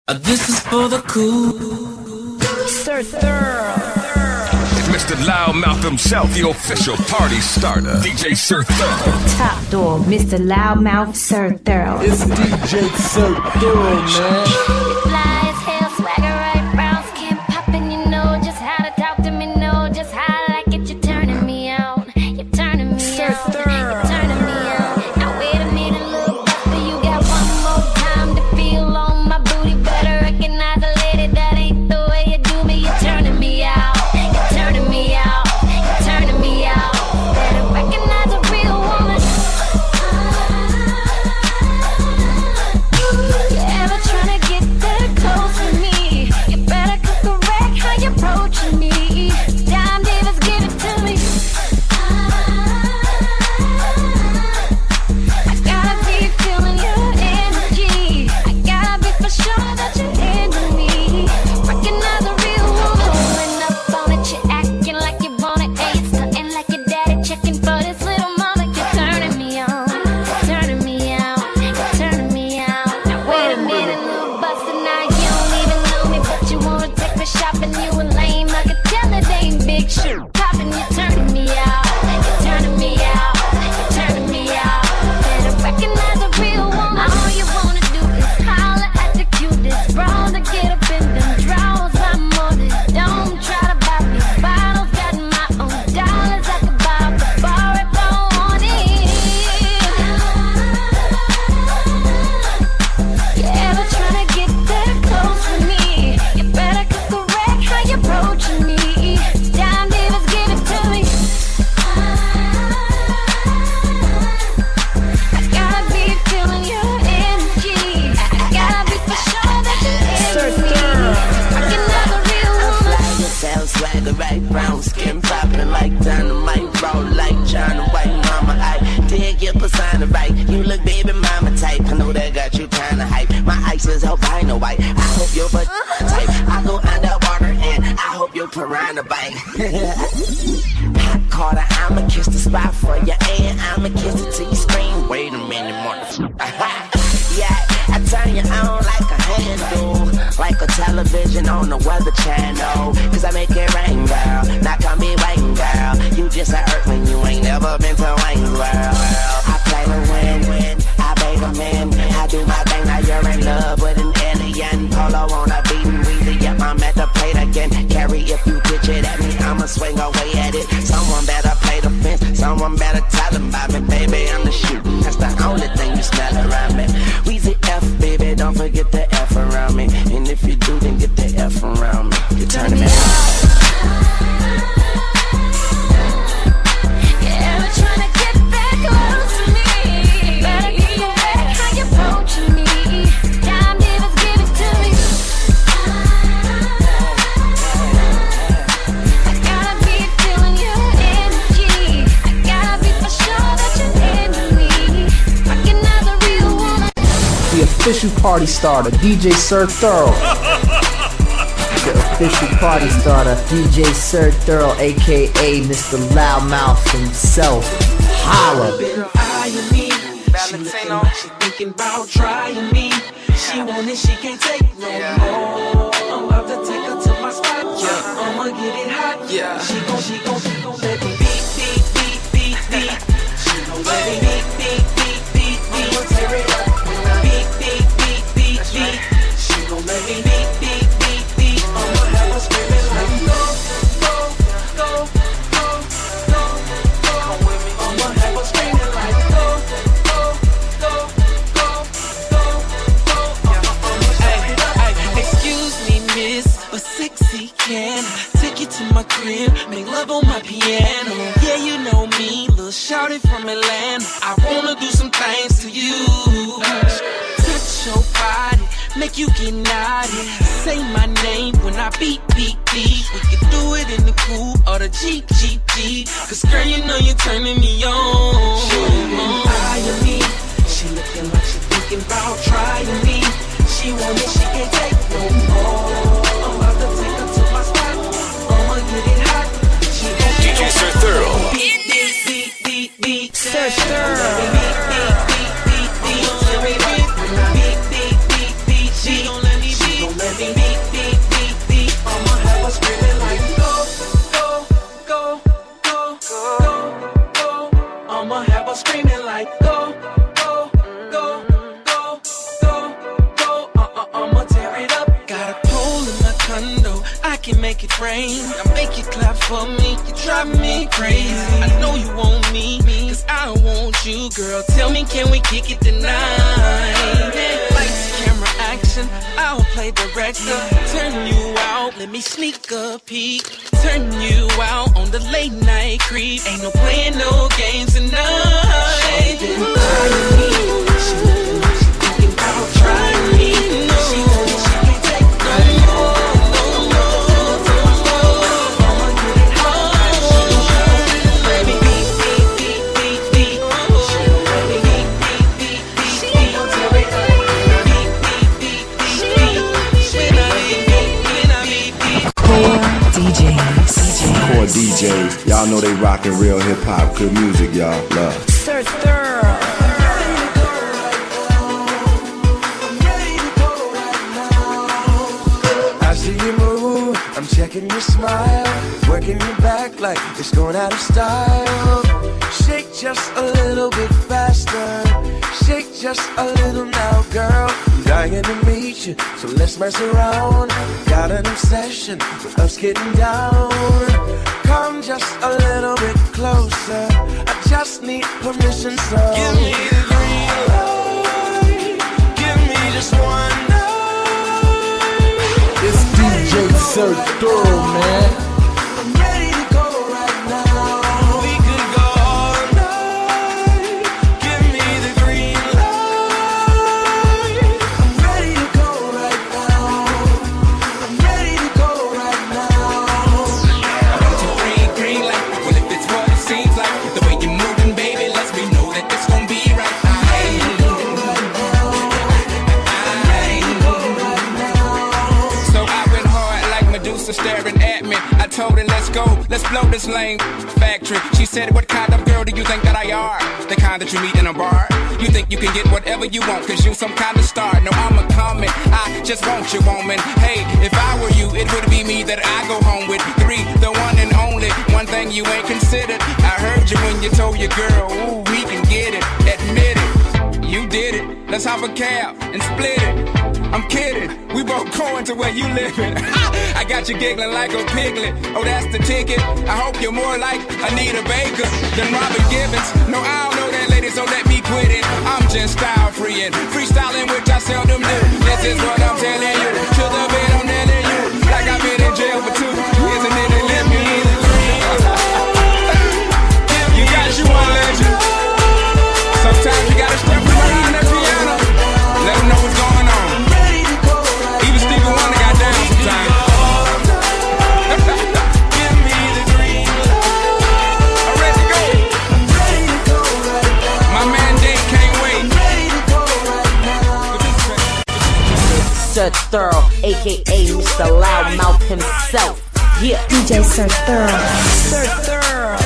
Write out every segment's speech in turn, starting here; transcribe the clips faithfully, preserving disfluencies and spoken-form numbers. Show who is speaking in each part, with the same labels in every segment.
Speaker 1: This is for the cool Sir Thurl.
Speaker 2: It's Mister Loudmouth himself, the official party starter, D J Sir Thurl.
Speaker 3: Top dog, Mister Loudmouth Sir Thurl.
Speaker 4: It's D J Sir Thurl, man.
Speaker 5: Fly as hell, swagger right, brown skin poppin'. You know just how to talk to me, know just how I like it. You're turning me on, you're turning me
Speaker 3: Sir
Speaker 5: on,
Speaker 3: Thurl.
Speaker 5: you're turning me on. Now wait a minute, little buster, you got one more time to feel on my booty. Better recognize a lady, that ain't the way you do me. You're turning me out, you're turning me out, you're turning me out. Better recognize a real woman. You ever tryna get that close to me? You better cook correct how you approaching me. Dime divas, give it to me. I gotta be feeling your energy. I gotta be for sure that you're into me. Recognize a real woman. Pulling up on it, you acting like you want it. Hey, it's nothing like your daddy checking for this little mama. You're turning me on, you're turning me out, you're turning me out. Now wait a minute, little buster, now you don't even know me, but you wanna take me shopping. You a lame, I could tell it ain't big shit popping. You're turning me out, you're turning me out, you're turning me out. Better recognize a real woman. All you wanna do is holler at the cutest bras to get up in them drawers. I'm on it. Don't try to buy me bottles. Got my own dollars. I could buy up the bar if I want it. You ever tryna get that close with me? You better cook correct how you approaching me. Dime divas, give it to me. I gotta be feeling your energy. I gotta be for sure that you're into me. Recognize a real woman.
Speaker 6: Fly yourself, swagger right, brown skin poppin' like dynamite, roll like China White. Mama, I dig your persona right. You look baby mama type. I know that got you kinda hype. My ice is albino white. I hope you're a type. I go underwater and I hope you're piranha bite. Hot Carter, I'ma kiss the spot for you and I'ma kiss it till you scream. Wait a minute, motherfucker. Yeah, I turn you on like a handle, like a television on the Weather Channel. Cause I make it rain, girl. Now come be waiting, girl. You just a earthling, you ain't never been to Wayne World. I play to win, win. I beg a man. I do my thing, now you're in love with an alien. Polo on a beaten wheelie, yep, I'm at the plate again. Carry if you pitch it at me, I'ma swing away at it. Someone better play the fence, someone better tell them about me. Baby, I'm the shooting, that's the only thing you smell around me. Weezy F, baby, don't forget the F around me. And if you do, then get the F around me. You're turning me out.
Speaker 5: You ever tryna get that close to me? Better get correct how you approaching me. Dime divas, give it to me. I gotta be feeling your energy. I gotta be for sure that you're into me. Recognize a real woman.
Speaker 4: The official party starter, D J Sir Thurl.
Speaker 3: The official party starter, D J Sir Thurl, aka Mister Loudmouth himself. Holla.
Speaker 1: Girl, eyeing me. She looking like she thinking about trying me. She want it, she can't take no more. I'm about to take her to my spot. Yeah. I'ma get it hot. Yeah. She gon' she gon' she gon' let me beat, beat, beat, beat, beat. She gon' let me beat, beat, beat, beat, beat. I'ma tear it up. Beat, beat, beat, beat, beat. She gon' let me beat, beat, beat, beat. I'ma have her screaming like go, go, go, go, go, go. Come with me. I'ma have her screaming like go, go, go, go, go, go. Hey, hey, excuse me, miss, but sexy can I take you to my crib, make love on my piano. Yeah, you know me, little shawty from Atlanta. I wanna do some things to you. Touch your body, make you get naughty. Say my name when I beat, beat, beat. We can do it in the coupe or the Jeep, Jeep, Jeep. Cause girl, you know you're turning me on. She eyeing me. She looking like she thinking about trying me. She want it, she can't take no more. I'm about to take her to my spot. I'ma get it hot. She
Speaker 2: D J Sir Thurl.
Speaker 1: beat, beat, beat, beat, beat.
Speaker 3: Sir Thurl.
Speaker 1: Beat, beat, beat, beat, beat. Beat, beat, beat, beat, beat. She gon' let me beat. can make it rain. I make you clap for me. You drive me crazy. I know you want me, cause I want you, girl. Tell me, can we kick it tonight? Lights, camera, action. I'll play director. Turn you out, let me sneak a peek. Turn you out on the late night creep. Ain't no playing no games tonight. She been eyeing me. She looking like she thinking about trying me. She know that she can't take no more, no more, no more. I'ma get it hard. Baby, beat, beat, beat, beat, beat. She gon' let me beat, beat, beat, beat. She gon' tell me beat, beat, beat, beat, beat. When I beat, beat, when I beat, beat.
Speaker 7: Core D Js.
Speaker 8: Core D Js. Y'all know they rockin' real hip hop, good music, y'all. Love.
Speaker 7: Sir Thurl.
Speaker 9: I see you move, I'm checking your smile, working your back like it's going out of style. Shake just a little bit faster, shake just a little now, girl. I'm dying to meet you, so let's mess around. Got an obsession with us getting down. Come just a little bit closer, I just need permission, so give me the green light, give me just one night.
Speaker 4: It's D J Sir Thurl, man.
Speaker 9: I'm ready to go right now. We could go all night. Give me the green light. I'm ready to go right now. I'm ready to go right now.
Speaker 1: Green, green light. Well, if it's what it seems like, the way you're moving, baby, lets me know that it's gonna be right. So I went hard like Medusa staring at me. I told her, let's go, let's blow this lame factory. She said, what kind of girl do you think that I are? The kind that you meet in a bar? You think you can get whatever you want, cause you some kind of star. No, I'm a comet, I just want you, woman. Hey, if I were you, it would be me that I go home with. Three, the one and only, one thing you ain't considered. I heard you when you told your girl, ooh, we can get it, admit it. You did it, let's hop a cab and split it. I'm kidding, we both going to where you living. I got you giggling like a piglet. Oh, that's the ticket. I hope you're more like Anita Baker than Robin Gibbons. No, I don't know that lady, so let me quit it. I'm just style free and freestyling, which I seldom do. This is what I'm telling you. To the bed, I'm telling you. Like I've been in jail for two years and then they let me in the green. You got you one legend. Sometimes you gotta step behind that piano. Let them know what's going on. Even Stevie Wonder got down sometimes. Give me the green light. I'm ready to go. My man Dave can't wait.
Speaker 3: Sir Thurl, aka Mister Loudmouth himself. Yeah.
Speaker 7: D J Sir Thurl. Sir Thurl.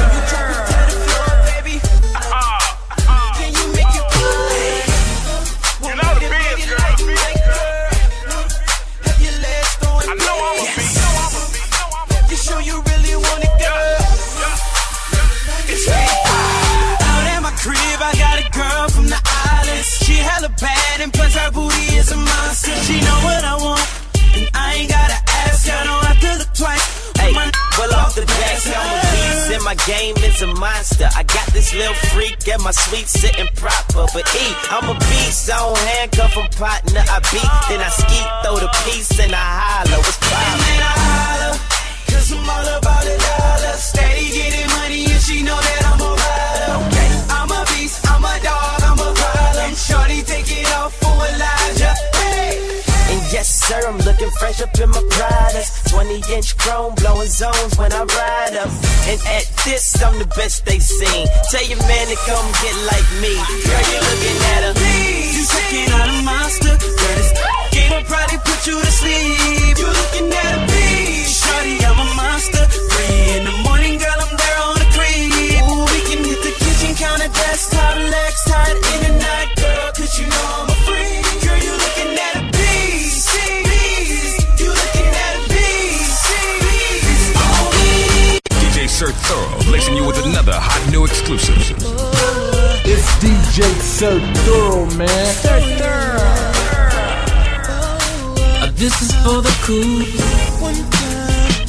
Speaker 1: She hella bad and plus her booty is a monster. She know what I want and I ain't gotta ask. I don't have to look twice.
Speaker 6: Hey, well off the back, I'm a beast and my game is a monster. I got this little freak and my sweet sitting proper. But E, I'm a beast, I don't handcuff a partner. I beat, then I skeet, throw the piece and I holler. What's poppin'?
Speaker 1: And then I holler, cause I'm all about the dollar. Steady getting money and she know that I'm a rider. Okay. I'm a beast, I'm a dog, I'm a problem. Shorty take it off for Elijah. Hey.
Speaker 6: And yes sir, I'm looking fresh up in my Pradas. twenty inch chrome, blowing zones when I ride up. And at this, I'm the best they seen. Tell your man to come get like me. Girl, you looking at her.
Speaker 1: Please, you checking out a monster. Girl, this game will probably put you to sleep. You looking at a beast. Shorty, I'm a monster. Three in the morning, girl, I'm there on the creep. Ooh, we can hit the kitchen counter, desktop, legs tied in the night, girl, cause you know I'm a freak. Girl, you looking at a beast. You looking at a beast.
Speaker 2: D J Sir Thurl, blazing you with another hot new exclusive.
Speaker 4: It's D J Sir Thurl, man.
Speaker 7: Sir Thurl.
Speaker 1: This is for the cool. One time.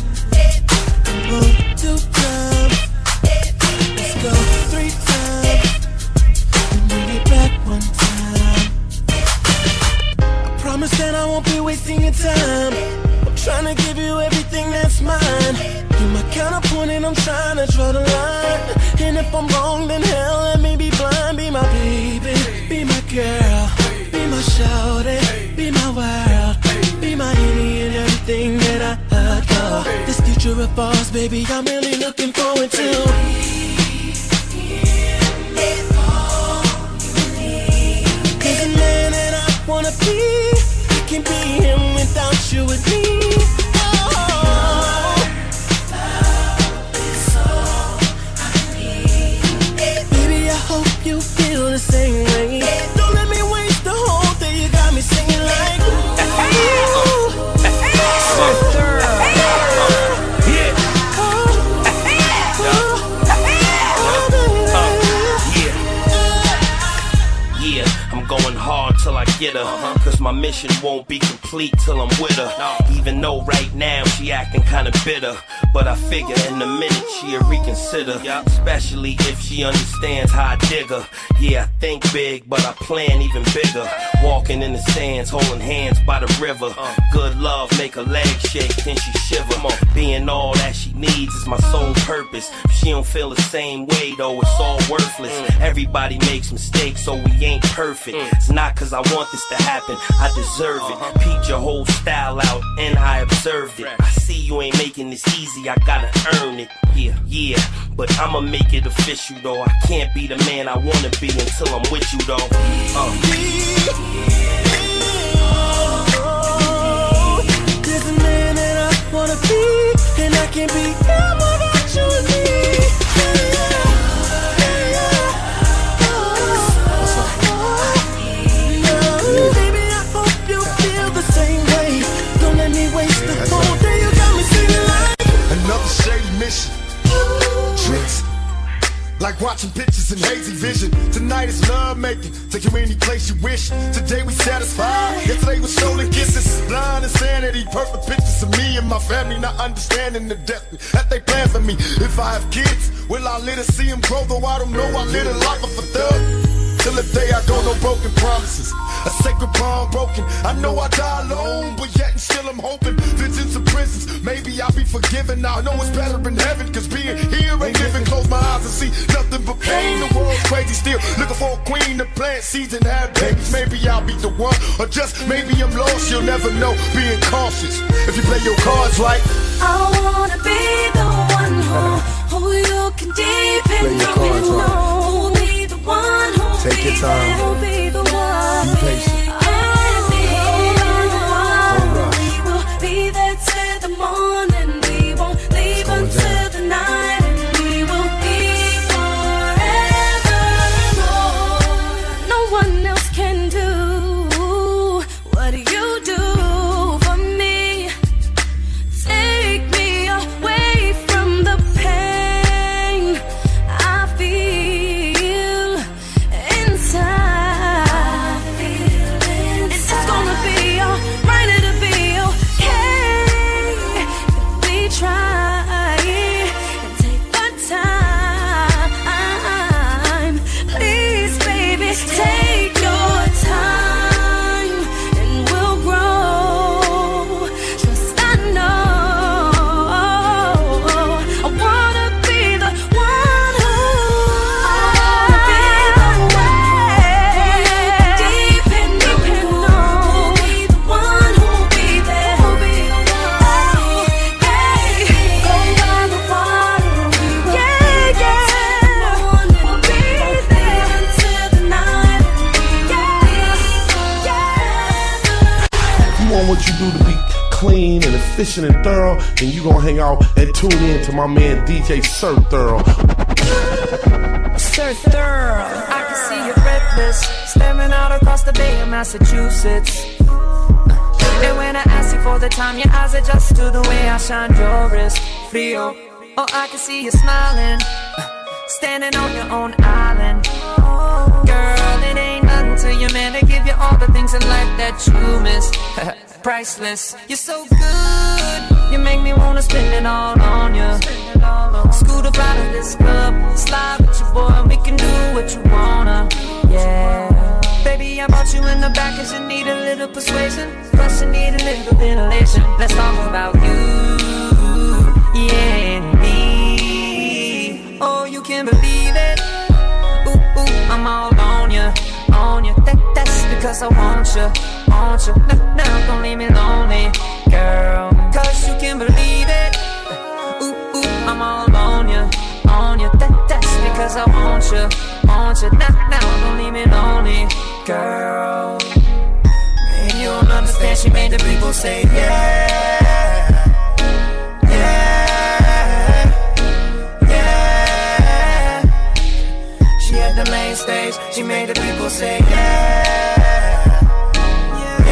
Speaker 9: one, two times. Let's go three times. And bring it back one time. I promise that I won't be wasting your time. I'm trying to give you everything that's mine. You my counterpoint and I'm trying to draw the line. And if I'm wrong, then hell, let me be blind. Be my baby, be my girl, be my shawty, be my world, be my any and everything that I adore. This future of ours, baby, I'm really looking forward to. Cause the man that I wanna be, I can't be him without you with me. You feel the same way. Don't let me waste the whole day. You got me singing like ooh.
Speaker 10: Yeah, I'm going hard till I get her. Cause my mission won't be complete till I'm with her. Even though right now she acting kinda bitter, but I figure in a minute she'll reconsider. Especially if she understands how I dig her. Yeah, I think big, but I plan even bigger. Walking in the sands, holding hands by the river. Good love, make her legs shake, then she shiver. Being all that she needs is my sole purpose. If she don't feel the same way though, it's all worthless. Everybody makes mistakes, so we ain't perfect. It's not cause I want this to happen, I deserve it. Peeped your whole style out and I observed it. I see you ain't making this easy, I gotta earn it. Yeah, yeah, but I'ma make it official though. I can't be the man I wanna be until I'm with you though. Uh.
Speaker 9: There's a man that I wanna be, and I can't be him without you and me. Baby, I hope you feel the same way. Don't let me waste the whole day. You got me singing like
Speaker 11: another shady mission. Tricks like watching pictures in hazy vision. Tonight is love making, take you any place you wish. Today we satisfied, yesterday was stolen kisses. Blind insanity, perfect pictures of me and my family, not understanding the depth that they plan for me. If I have kids, will I let her see them grow? Though I don't know, I lit a life of a thug. Till the day I go, no broken promises. A sacred bond broken. I know I die alone, but yet and still I'm hoping. Visions of prisons, maybe I'll be forgiven. Now I know it's better in heaven, cause being here ain't living. Close my eyes and see nothing but pain. The world's crazy still, looking for a queen to plant seeds and have babies. Maybe I'll be the one, or just maybe I'm lost. You'll never know, being cautious. If you play your cards right,
Speaker 5: I wanna be the one who, who you can depend on. Who'll be the one who
Speaker 11: take your time.
Speaker 5: Who'll be the one.
Speaker 11: Be patient.
Speaker 5: We will be there till the morning. We won't leave until the night. And we will be forever. No one else can do what you do for me. Take me away from the pain I feel inside. It's gonna be alright, it'll be okay if we try and take the time. Please, baby, take your time and we'll grow. Just I know I wanna be the one who depend on. Be the one who'll be there. Who'll be the one. Hey, go down the water. Yeah, yeah. We'll be there until the night. Yeah, yeah.
Speaker 12: You want what you do to be clean and efficient and thorough, then you gonna hang out and tune in to my man D J Sir Thorough.
Speaker 7: Sir Thorough. I can see you breathless, staring out across the Bay of Massachusetts. And when I ask you for the time, your eyes adjust to the way I shine your wrist. Frio. Oh, I can see you smiling, standing on your own island. Girl, it ain't nothing to you, man, to give you all the things in life that you miss. priceless. You're so good, you make me wanna spend it all on you. Scoot up out of this club, slide with your boy, and we can do what you wanna. Yeah, baby, I brought you in the back 'cause you need a little persuasion. Plus you need a little ventilation. Let's talk about you, yeah, and me. Oh, you can believe it. Ooh, ooh, I'm all on you, on you. That, that's because I want you, want you. Now, now don't leave me lonely, girl. 'Cause you can believe it. Ooh, ooh, I'm all on you, on you. That, that's because I want you, want you. Now, now don't leave me lonely, girl. Man, you don't understand. She made the people say yeah, yeah, yeah. She had the main stage. She made the people say yeah, yeah,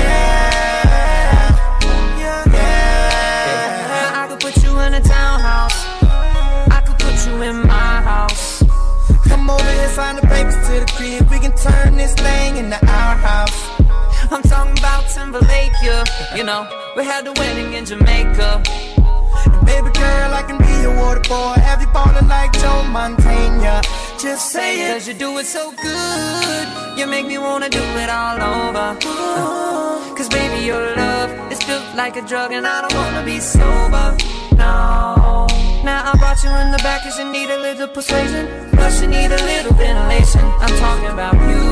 Speaker 7: yeah, yeah. I could put you in a townhouse. I could put you in my house.
Speaker 13: Come over here, sign the papers to the crib. We can turn this thing into our house.
Speaker 7: I'm talking about Timberlake, yeah. You know, we had the wedding in Jamaica.
Speaker 13: And baby girl, I can be your water boy. Have you ballin' like Joe Montana? Just say it.
Speaker 7: 'Cause you do it so good, you make me wanna do it all over. Uh, 'Cause baby, your love is built like a drug, and I don't wanna be sober, no. Now I brought you in the back 'cause you need a little persuasion. Plus you need a little ventilation. I'm talking about you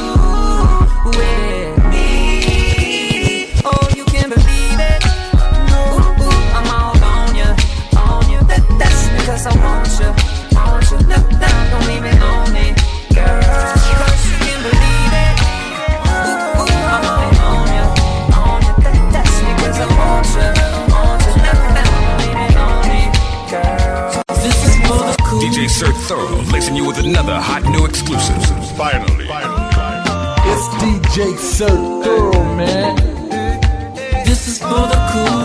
Speaker 7: with me. Oh, you can believe it. Ooh, ooh, I'm all on you, on you. That, that's because I want you, want you. No, no, don't leave me lonely, girl. 'Cause you can believe it. Ooh, ooh, I'm all on you, on you. That, that's because I want you, want you. No, no, don't leave me lonely, girl.
Speaker 2: This is for the cool. D J Sir Thorough lacing you with another hot new exclusive. Finally.
Speaker 4: It's D J Sir Thorough, man.
Speaker 1: This is for the cool.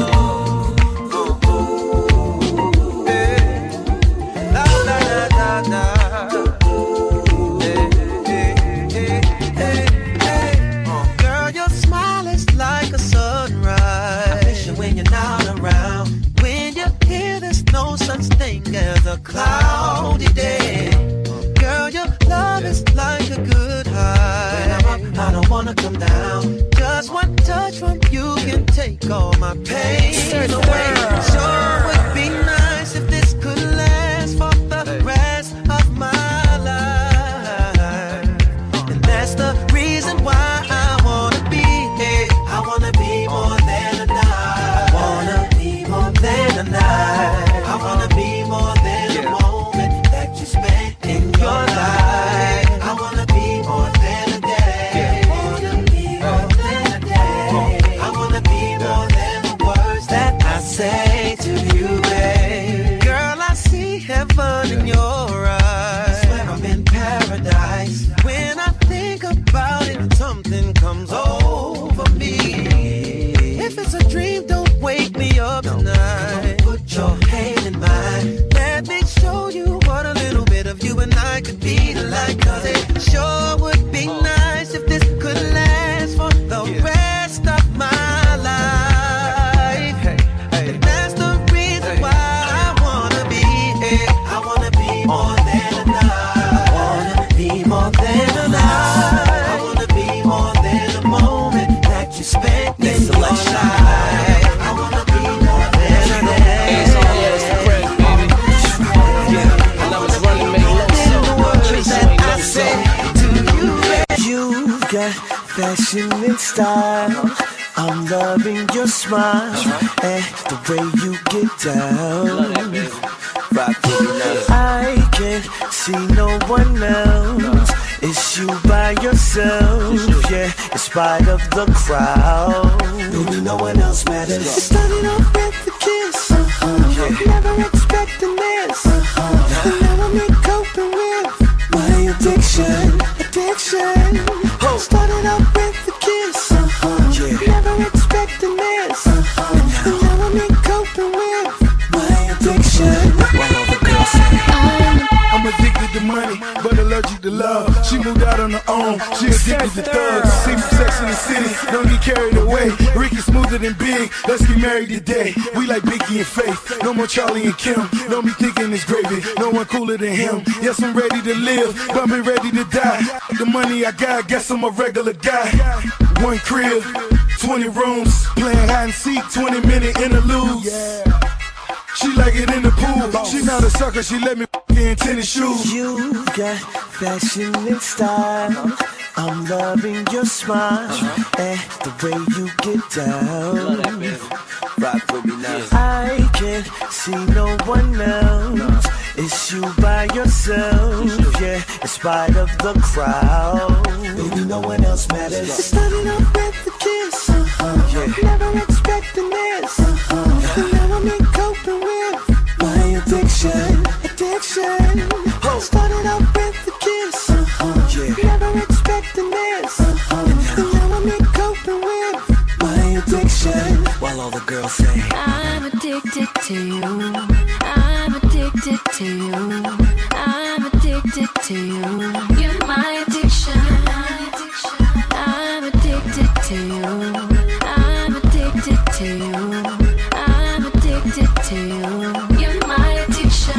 Speaker 13: Girl, your smile is like a sunrise. I miss you when you're not around. When you're here, there's no such thing as a cloudy day. Girl, your love is like a good high. When I'm up, I don't wanna come down. Just one touch from you can take all my pain away. Sure would be nice if this could last for the rest of my life. And that's the reason why I wanna be here. I wanna be more than a night. I wanna be more than a night. I wanna be more than a moment that you spend in your life. I wanna be more than a day. I wanna be more than a day. I wanna be more than the words that I say to you, babe. Girl, I see heaven in your eyes. I swear I'm in paradise. When I think about it, something comes over me. If it's a dream, don't wake me up tonight. Put your hand in mine. Let me show you what a little bit of you and I could be like. 'Cause it sure would be nice if this could last for the rest of my life. And that's the reason why I wanna be here. I wanna be more than a night. I wanna be more than a night. I wanna be more than a moment that you spent in your life. I wanna be more than a day.
Speaker 1: Hands on, yeah, it's the crack, baby. Yeah, and I was running, make low so in case you ain't know so.
Speaker 13: You've got fashion and style. I'm loving your smile and the way you get down. I can't see no one else. It's you by yourself, yeah, in spite of the crowd. Baby, no one else matters. It started off with the kiss, uh-huh. Yeah. Never expecting this, uh-huh. And now I'm in coping with my addiction, addiction. Oh. Started off with the kiss, uh-huh. Yeah. Never expecting this, uh-huh. And now I'm in coping with my addiction.
Speaker 11: I'm addicted to money, but allergic to love. She She moved out on her own. She addicted to thugs. See me sex in the city. Don't get carried away. Ricky smoother than Big. Let's get married today. We like Biggie and Faith. No more Charlie and Kim. Don't be thinking it's gravy. No one cooler than him. Yes, I'm ready to live, but I'm ready to die. The money I got, guess I'm a regular guy. One crib, twenty rooms, playing hide and seek, twenty minute interludes. She like it in the pool. She not a sucker, she let me in tennis shoes.
Speaker 13: You got fashion and style. I'm loving your smile and the way you get down. Rock with me now. I can't see no one else. It's you by yourself, yeah, in spite of the crowd. Baby, no one else matters. It started off with the kiss, uh-huh. Yeah. Never expecting this, uh-huh. And now I'm in coping with my addiction, addiction. Oh. Started off with the kiss, uh-huh. Yeah. Never expecting this, uh-huh. And now I'm in coping with my addiction. While all the girls say,
Speaker 5: I'm addicted to you. I'm addicted to you. I'm addicted to you. You're my addiction. I'm addicted to you. I'm addicted to you. I'm addicted to you. You're my addiction.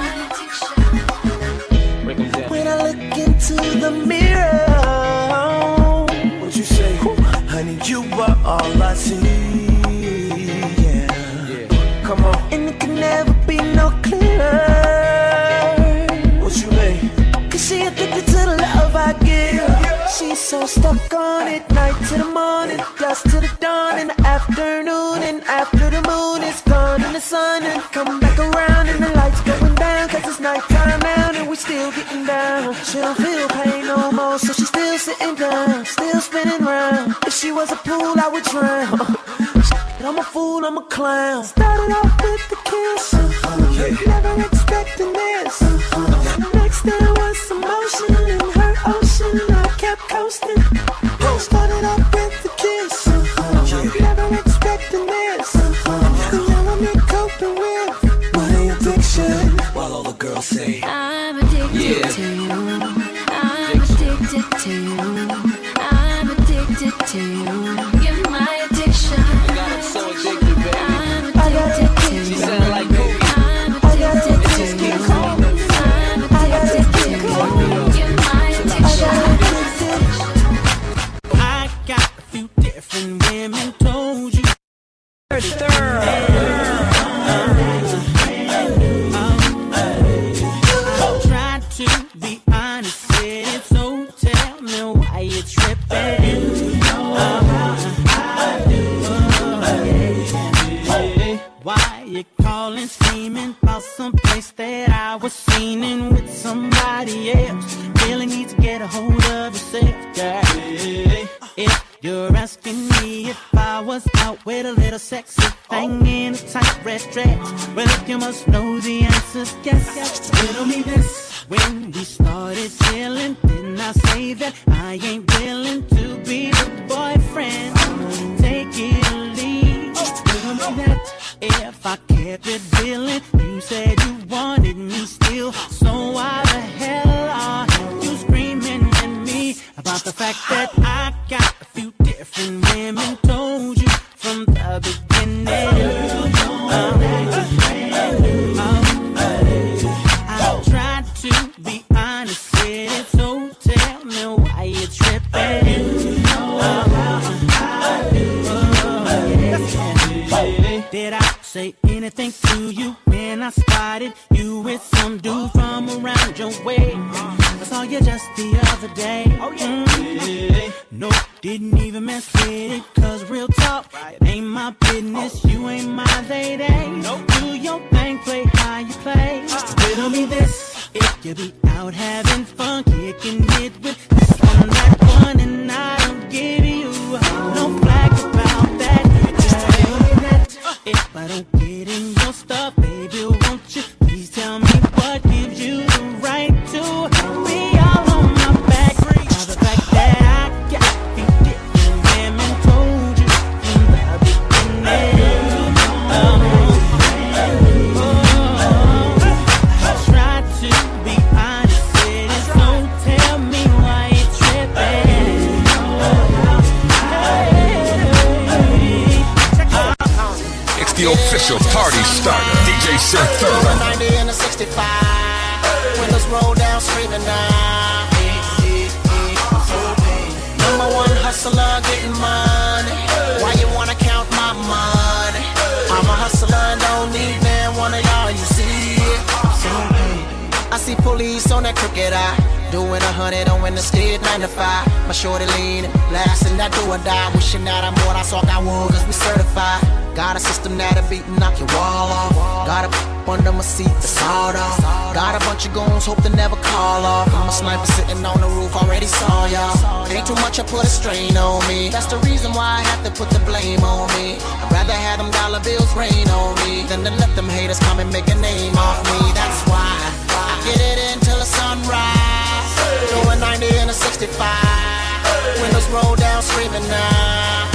Speaker 13: when I look into the mirror,
Speaker 11: what you say?
Speaker 13: Honey, you are all I see.
Speaker 11: Come on.
Speaker 13: And it can never be no clearer.
Speaker 11: What you mean?
Speaker 13: Cause she addicted to the love I give. She's so stuck on it. Night to the morning, dusk to the dawn. In the afternoon, and after the moon is gone in the sun, and come back around and the lights going down. Cause it's nighttime now and we still getting down. She don't feel pain no more, so she's still sitting down, still spinning round. If she was a pool, I would drown. But I'm a fool, I'm a clown. Started off with the kiss, uh-huh. Yeah. Never expecting this, uh-huh. Next there was emotion in her ocean. I kept coasting. Started off with the kiss, uh-huh. Yeah. Never expecting this, uh-huh. And now I'm in coping with my addiction. While all the girls say,
Speaker 5: I'm addicted
Speaker 13: yeah.
Speaker 5: to you. I'm addicted to you. I'm addicted to you. You're my addiction.
Speaker 14: So addicted, baby.
Speaker 5: I'm addicted to you.
Speaker 14: She sound like Kobe.
Speaker 5: I'm addicted to you. I'm addicted to you. You're my addiction.
Speaker 7: I got a few different women, told you. thirty-third. I tried to be honest with it, so tell me why you're tripping. Why you calling, scheming about some place that I was seen in with somebody else? Really need to get a hold of yourself, girl. If you're asking me if I was out with a little sexy thing in a tight red dress, well, if you must know the answer's yes. Riddle me this. When we started chilling, didn't I say that I ain't willing to be the boyfriend? Take it or leave. Riddle me that. If I kept it feeling, you said you wanted me still. So why the hell are you screaming at me about the fact that I got a few different women? Told you from the beginning. Um, um, I tried to be honest with it, so tell me why you're tripping. Um, Did I say anything to you when I spotted you with some dude from around your way? I saw you just the other day. Mm-hmm. No, didn't even mess with it, cause real talk, it ain't my business, you ain't my lady. Do your thing, play how you play. Riddle me this, if you be out having fun, kicking it with this one, that one, and I don't give you no flag about that. If I don't get in your stuff, baby, won't you please tell me what gives you the right to be all on my back? Now the fact that I got a few different women, told you from the beginning. Um, oh, I tried to be honest with it, so tell me why.
Speaker 2: the official party starter, D J Sir Thorough.
Speaker 15: ninety and a sixty-five, windows roll down screaming now. Number one hustler getting money. Why you wanna count my money? I'm a hustler and don't need man one of y'all, you see it. I see police on that crooked eye, doing a hundred on when the skid nine to five. My shorty leaning, blasting that do or die, wishing that I'm what I saw I was, cause we certified. Got a system that'll beat and knock your wall off. Got a under my seat, the sawed off. Got a bunch of goons, hope to never call off. I'm a sniper sitting on the roof, already saw y'all. Ain't too much, I put a strain on me. That's the reason why I have to put the blame on me. I'd rather have them dollar bills rain on me than to let them haters come and make a name off me. That's why I get it until the sunrise. Doing ninety and a sixty-five, windows roll down screaming now.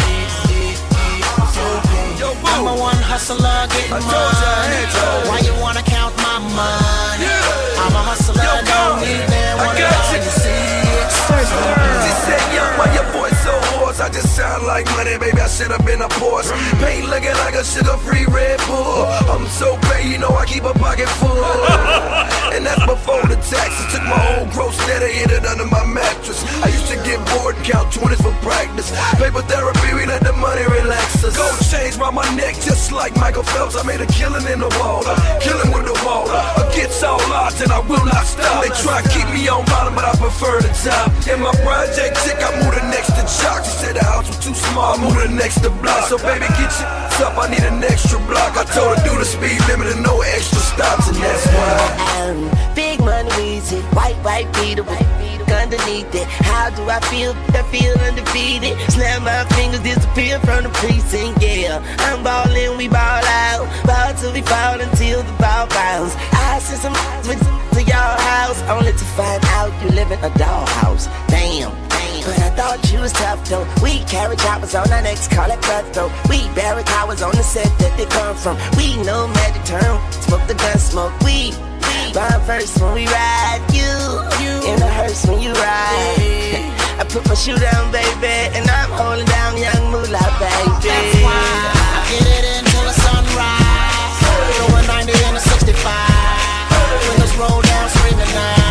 Speaker 15: I'm a one hustler getting money. Why you wanna count my money? I'm a hustler, don't need that one. You see it?
Speaker 9: She said, young, why your voice so hoarse? I just sound like money, baby, I should've been a Porsche. Paint looking like a sugar-free Red Bull. I'm so paid, you know I keep a pocket full. And that's before the taxes. Took my whole gross net and hid it under my mattress. I used to get bored and count twenties for practice. Paper therapy, we let the money relax us. Gold chains round my neck just like Michael Phelps. I made a killing in the water, killing with the water. Against all odds and I will not stop. They try to keep me on bottom, but I prefer the top. In my project chick, I moved her next to Chalk. She said the house was too small, I moved her next to block. So baby, get your up, I need an extra block. I told her do the speed limit and no extra stops, and that's why
Speaker 6: I'm big money easy, white, white beater with underneath it. How do I feel? I feel undefeated. Snap my fingers, disappear from the precinct, yeah. I'm ballin', we ball out. Ball till we fall until the ball bounce. I send some with to y'all house, only to find out you live in a dollhouse. Damn. But I thought you was tough though. We carry choppers on our necks, call it cutthroat. We bury cowards on the set that they come from. We know magic term, smoke the gun, smoke weed. Bomb first when we ride, you, you. In the hearse when you ride. I put my shoe down, baby, and I'm holding down young moolah, baby.
Speaker 15: That's why I get it until the sunrise. Doing ninety and a sixty-five, windows roll down screaming now.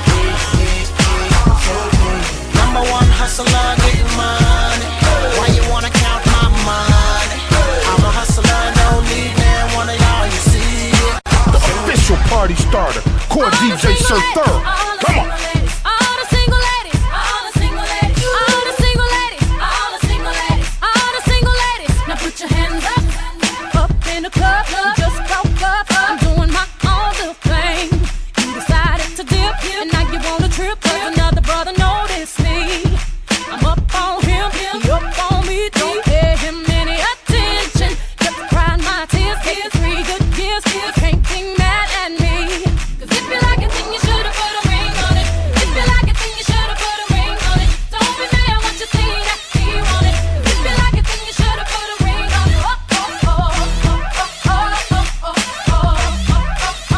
Speaker 15: Number one hustler getting money. Why you wanna count my money? I'm a hustler, don't need man one of y'all, you see it.
Speaker 12: The official party starter, core D J Sir Thorough. Come on.
Speaker 5: All the single ladies, all the single ladies, all the single ladies, all the single ladies, all the single ladies. Now put your hands up, up in the club. You just broke up. I'm doing my own little thing. You decided to dip, and now you want a trip. Cause another brother noticed me. I'm up on him, he up on me. Don't pay him any attention. Just crying my tears, get three good years. Can't be mad at me. Cause if you like it, then you should've put a ring on it. If you like it, then you should've put a ring on it. Don't be mad what you see that he want it. If you like it, then you should've put a ring on it. Oh, oh, oh, oh, oh, oh, oh, oh, oh,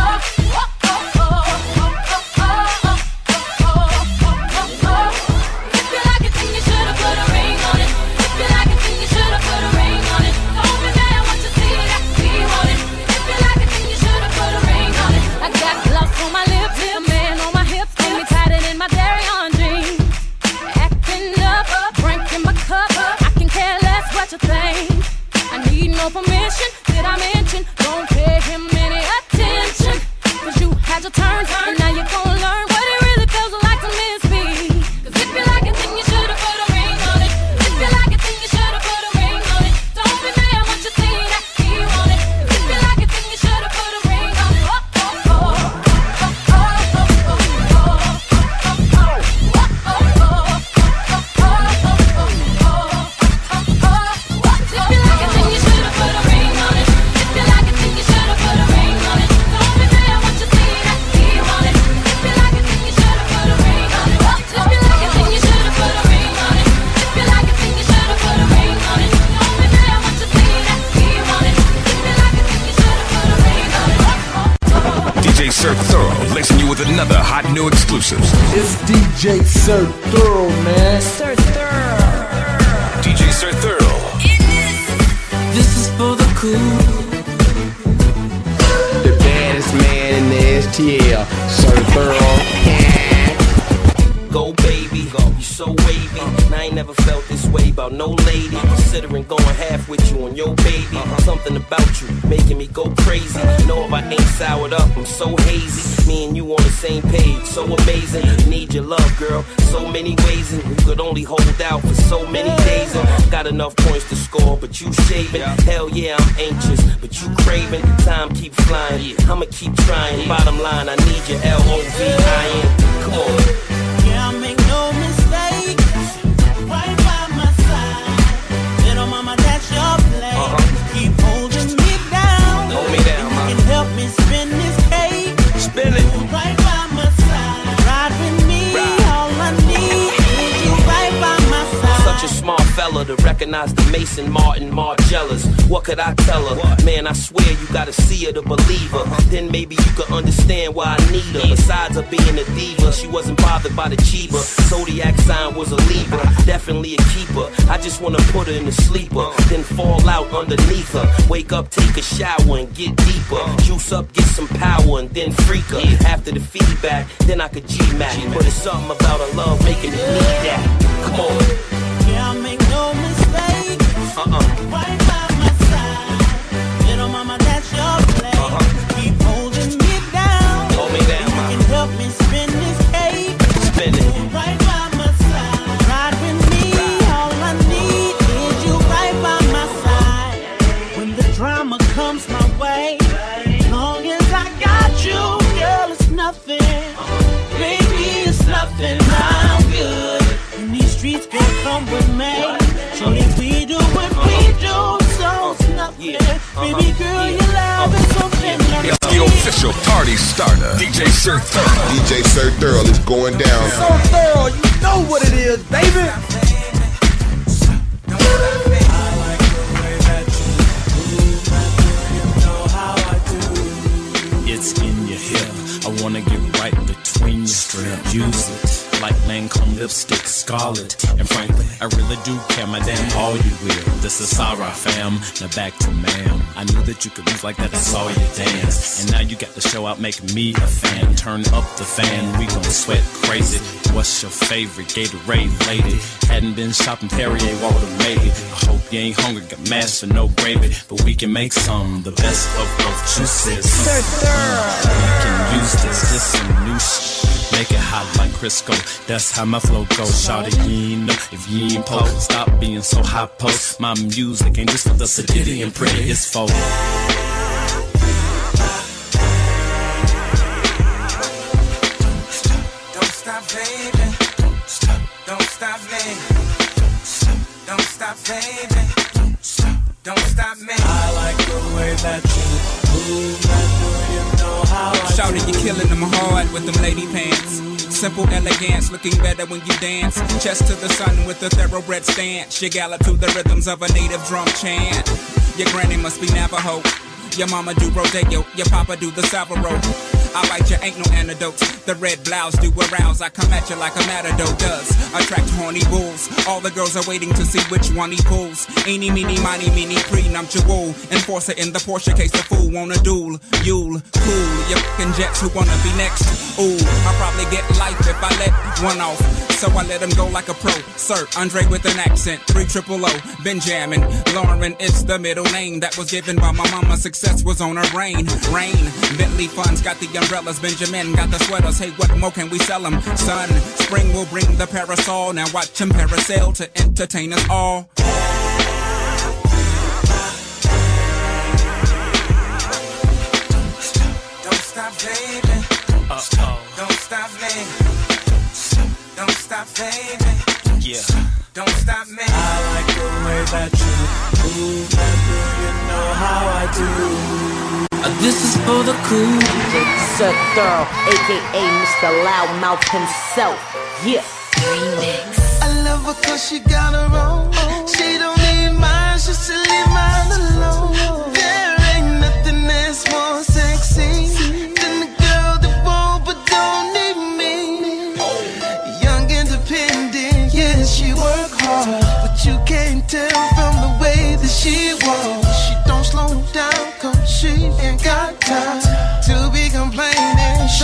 Speaker 5: If you like it, then you should've put a ring on it. If you like it, then you should've put a ring on it. Don't be mad what you see that he want it. If you like it, then you should've put a ring on it. I got gloves on my lips, a man on my hips, got me tighter than my dairy on jeans. Acting up, drinking my cup, I can care less what you think. I need no permission, did I mention? Don't pay him any attention. Cause you had your turn, and now you're gonna learn what it really feels like to miss me. Cause if you like it, then you should've put a ring on it. If you like it, then you should've put a ring on it. Don't be mad what you see that he want it. Cause if you like it, then you should've put a ring on it. Oh, oh, oh.
Speaker 2: D J Sir Thorough, lacing you with another hot new exclusives.
Speaker 4: It's D J Sir Thorough, man.
Speaker 5: Sir Thorough.
Speaker 2: D J Sir Thorough.
Speaker 1: This is for the cool
Speaker 4: Yeah, Sir Thorough.
Speaker 10: Go baby, go. You so wavy. And I ain't never felt this way about no lady. Considering going half with you on your baby. Something about you making me go crazy. You know if I ain't soured up, I'm so hazy. Me and you on the same page, so amazing. Need your love, girl, so many ways. And you could only hold out for so many days. And got enough points to score, but you shaving. Hell yeah, I'm anxious, but you craving. Time keep flying, I'ma keep trying. Bottom line, I need your L O V I N. Come on.
Speaker 15: Yeah, make no mistake, right by my side. Little mama, that's your play. Uh-huh. Keep holding me down.
Speaker 10: Hold me down,
Speaker 15: you
Speaker 10: ma.
Speaker 15: can help me spin this cake.
Speaker 10: Spin it.
Speaker 15: Right by my side. Ride with me. Ride. All I need is you right by my side.
Speaker 10: Such a smart fella to recognize the Mason Martin Margellas. What could I tell her? What? Man, I swear you gotta see her to believe her. Uh-huh. Then maybe you could understand why I need her. Besides her being a diva, she wasn't bothered by the Chiba. Zodiac sign was a Libra, definitely a keeper. I just wanna put her in the sleeper, then fall out underneath her. Wake up, take a shower and get deeper. Juice up, get some power and then freak her. After the feedback, then I could G-Mac. But it's something about her love making me need that. Come on.
Speaker 15: Yeah, make no mistake.
Speaker 10: Uh-uh.
Speaker 15: Right by my side. Little mama, that's your play. Uh-huh. Keep holding me down.
Speaker 10: Hold me down,
Speaker 15: you
Speaker 10: ma.
Speaker 15: can help me spin this cake.
Speaker 10: Spin it.
Speaker 15: Right by my side. Ride with me. All I need is you right by my side. When the drama comes my way, as long as I got you, girl, it's nothing. Baby, it's nothing. I'm good. In these streets, girl, come with me. So if we do what we do, so it's nothing. Baby girl, your love is something.
Speaker 2: It's the official party starter, D J Sir Thorough.
Speaker 8: D J Sir Thorough is going down.
Speaker 4: So Thorough, you know what it is, baby.
Speaker 16: It's in your hip. I wanna get right between your strip. Use it like Lancome lipstick, scarlet. And frankly, I really do care, my damn all you will. This is Sarah, fam. Now back to ma'am. I knew that you could move like that, I saw you dance. And now you got the show out making me a fan. Turn up the fan, we gon' sweat crazy. What's your favorite Gatorade lady? Hadn't been shopping Perrier, what would've made it? I hope you ain't hungry, got mashed for no gravy. But we can make some, the best of both juices.
Speaker 4: Sir Thorough.
Speaker 16: You can use this, this some new shit. Make it hot like Crisco, that's how my flow goes. Shawty, you ain't know if you ain't po. Stop being so hot post. My music ain't just for the sedity and pretty, it's for
Speaker 15: Don't stop, baby. Don't stop. Don't stop, baby. Don't stop, baby. Don't stop, me. I like the way that you move. Do you know how I
Speaker 17: Shouty, you killing them hard with them lady pants. Simple elegance, looking better when you dance. Chest to the sun with a thoroughbred stance. You gallop to the rhythms of a native drum chant. Your granny must be Navajo. Your mama do rodeo, your papa do the Salvaro. I bite you, ain't no antidote. The red blouse do arouse. I come at you like a matador does. Attract horny bulls. All the girls are waiting to see which one he pulls. Eeny, meeny, miny, meeny, pre-nuptial. Enforcer in the Porsche case the fool wanna duel. You'll cool. You fucking jets who wanna be next. Ooh, I'll probably get life if I let one off. So I let him go like a pro. Sir, Andre with an accent. Three triple O. Benjamin. Lauren is the middle name that was given by my mama. Success was on her brain. Rain. Bentley funds got the umbrellas. Benjamin got the sweaters. Hey, what more can we sell them? Son, spring will bring the parasol. Now watch him parasail to entertain us all.
Speaker 15: Don't stop, baby. Uh-oh. Don't stop, baby. Don't stop, baby.
Speaker 16: Yeah.
Speaker 15: Don't stop, me. I like the way that you move. Do you know how I do?
Speaker 1: Uh, this is for the cool
Speaker 3: D J Sir Thorough, aka Mister Loudmouth himself. Yeah.
Speaker 1: remix.
Speaker 13: I love her cause she got her own. She don't need mine, she should leave mine alone. There ain't nothing that's more sexy than the girl that won't but don't need me. Young, independent, yes, she work hard, but you can't tell from the way that she walks. She don't slow down cause she ain't got time to be complaining.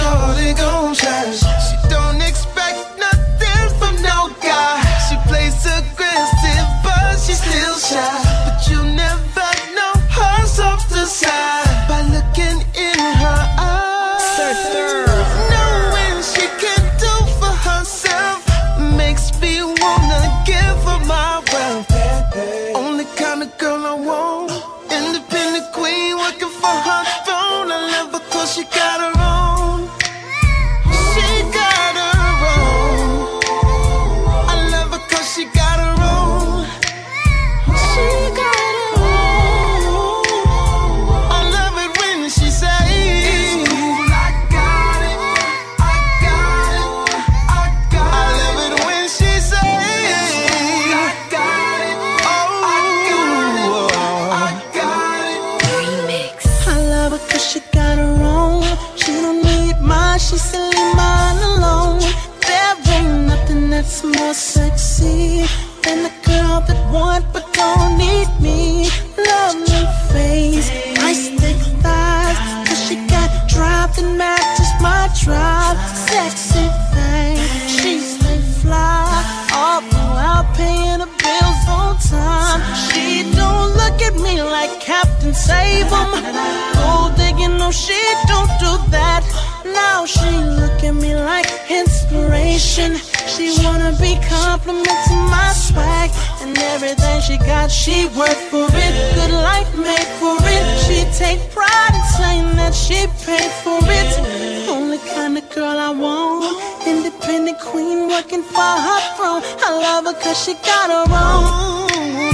Speaker 15: cause she got her own. She got her own. I love her cause she got her own. She got her own. I love it when she says, it's cool, I got it, I got it, I got it. I love it when she says, it's cool, I got it, oh, I got it, I got it. Remix. I love her cause she got her own. She don't need mine, she said leave mine alone. There ain't nothing that's more sexy than a girl that want but don't need me. Lovely face, nice thick thighs, cause she got drive that matches my drive. Sexy thing, she's stay fly, all throughout paying the bills on time. She don't look at me like Captain Save-em. Gold digging, no she don't do that. Now she look at me like inspiration. She wanna be complimenting my swag and everything she got, she work for it. Good life made for it. She take pride in saying that she paid for it. Only kind of girl I want, independent queen working for her throne. I love her cause she got her own.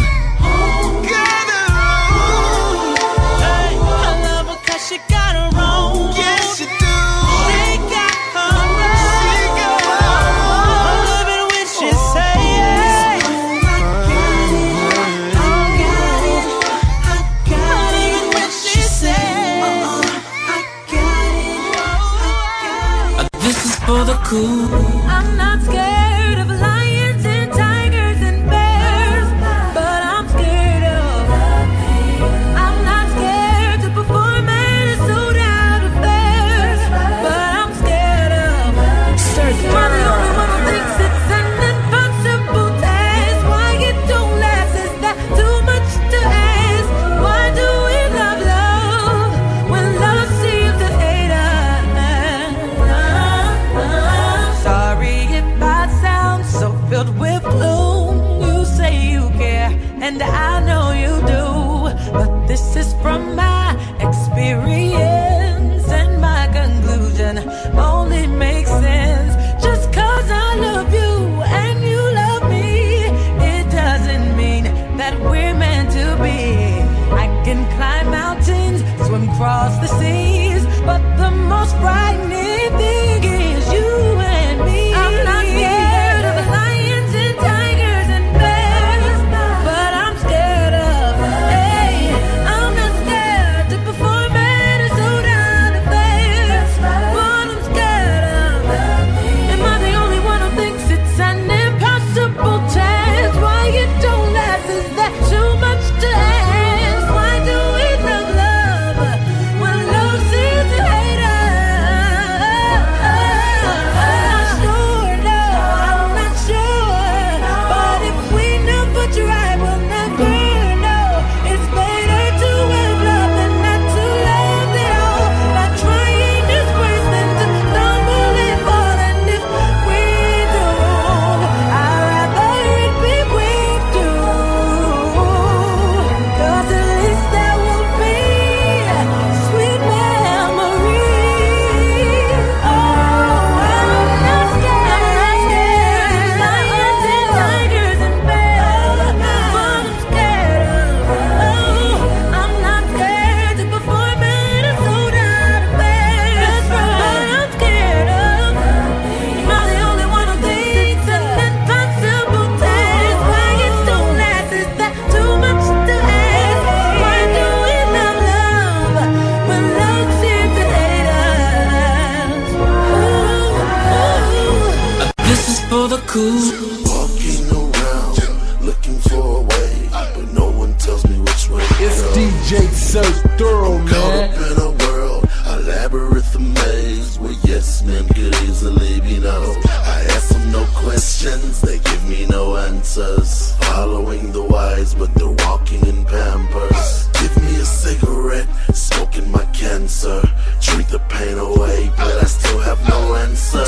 Speaker 15: Got her own. Hey, I love her cause she got her own. Yes, she do. She got her own. She got her own. I love it when she say it. I got it. I got it. I got it when she say I got it. I got it.
Speaker 1: This is for the cool.
Speaker 5: I'm not scared of lions and tigers and bears, but I'm scared of. I'm not scared to perform at a sold out affairs, but I'm scared of. Am I the only one who thinks it's an impossible task? Why it don't last? Is that too much to ask? Why do we love love when love seems to hate us? Sorry if I sound so filled with gloom. You say you care, and I know you do, but this is from my experience, and my conclusion only makes sense. Just cause I love you and you love me, it doesn't mean that we're meant to be. I can climb mountains, swim across the seas, but the most frightening thing is you and me. I'm not scared of lions and tigers and bears, but I'm scared of. Hey, I'm not scared to perform at a sold out affair, but I'm scared of. Am I the only one who thinks it's an impossible task? Why it don't last? Is that too much to ask? Why do we love love when love seems to hate us? I'm not sure, no, I'm not sure. But if we never try, we'll never know. It's better to have love than not to love at all. Not trying is worse than to stumble and fall. And if we don't, I'd rather it be with you. Cause at least there will be sweet memories. Oh, I'm not scared. Lions and tigers and bears, but I'm scared of. Oh, I'm not scared to perform at a sold out affair, but I'm scared of. Am I the only one who thinks it's an impossible task? Why it don't last? Is that too much to ask? Why do we love love when love seems to hate us? Ooh, ooh.
Speaker 1: This is for the cool.
Speaker 18: Walking around, looking for a way, but no one tells me which way to
Speaker 4: It's
Speaker 18: go.
Speaker 4: D J Sir Thorough,
Speaker 18: Caught
Speaker 4: man.
Speaker 18: up in a world, a labyrinth of maze, where yes men could easily be no. I ask them no questions, they give me no answers. Following the wise, but they're walking in Pampers. Give me a cigarette, smoking my cancer. Treat the pain away, but I still have no answer.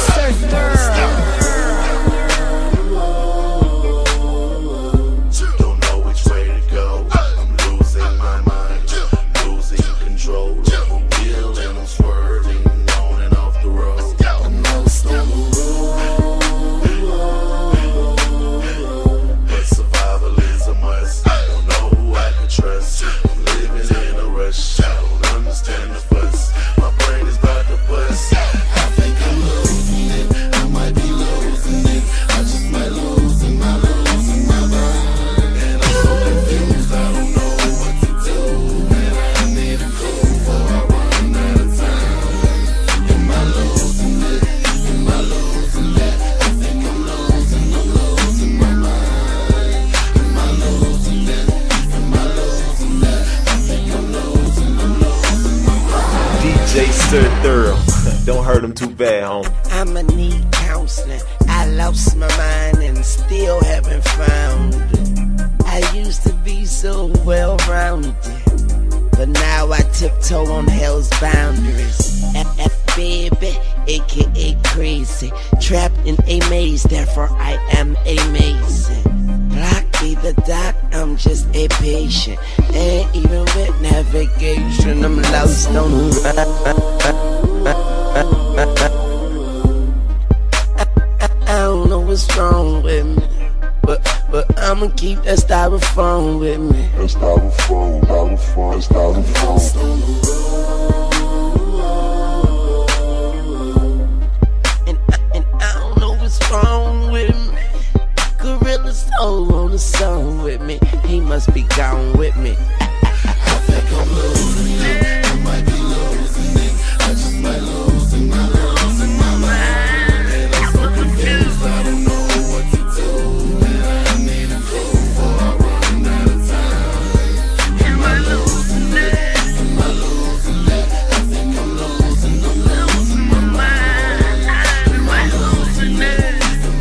Speaker 18: Don't know which way to go. I'm losing my mind, losing control of the wheel, and I'm swerving.
Speaker 19: J Sir Thorough. Don't hurt him too bad, homie.
Speaker 6: I'ma need counseling. I lost my mind and still haven't found it. I used to be so well-rounded, but now I tiptoe on hell's boundaries. F F baby, aka crazy, trapped in a maze, therefore I am amazing. Block be the doc, I'm just a patient. Ain't even with navigation, I'm lost on the I don't know what's wrong with me, but but I'ma keep that styrofoam with me. That styrofoam, styrofoam, styrofoam. And and I don't know what's wrong with me. Gorilla Soul on the song with me. He must be gone with me. I think I'm losing it. I might be losing it. I just might losing my losing my mind. And I'm so confused. I don't know what to do. And I need a clue before I run out of time. Am I losing it? Am I losing it? I think I'm losing. I'm losing my mind. Am I losing it?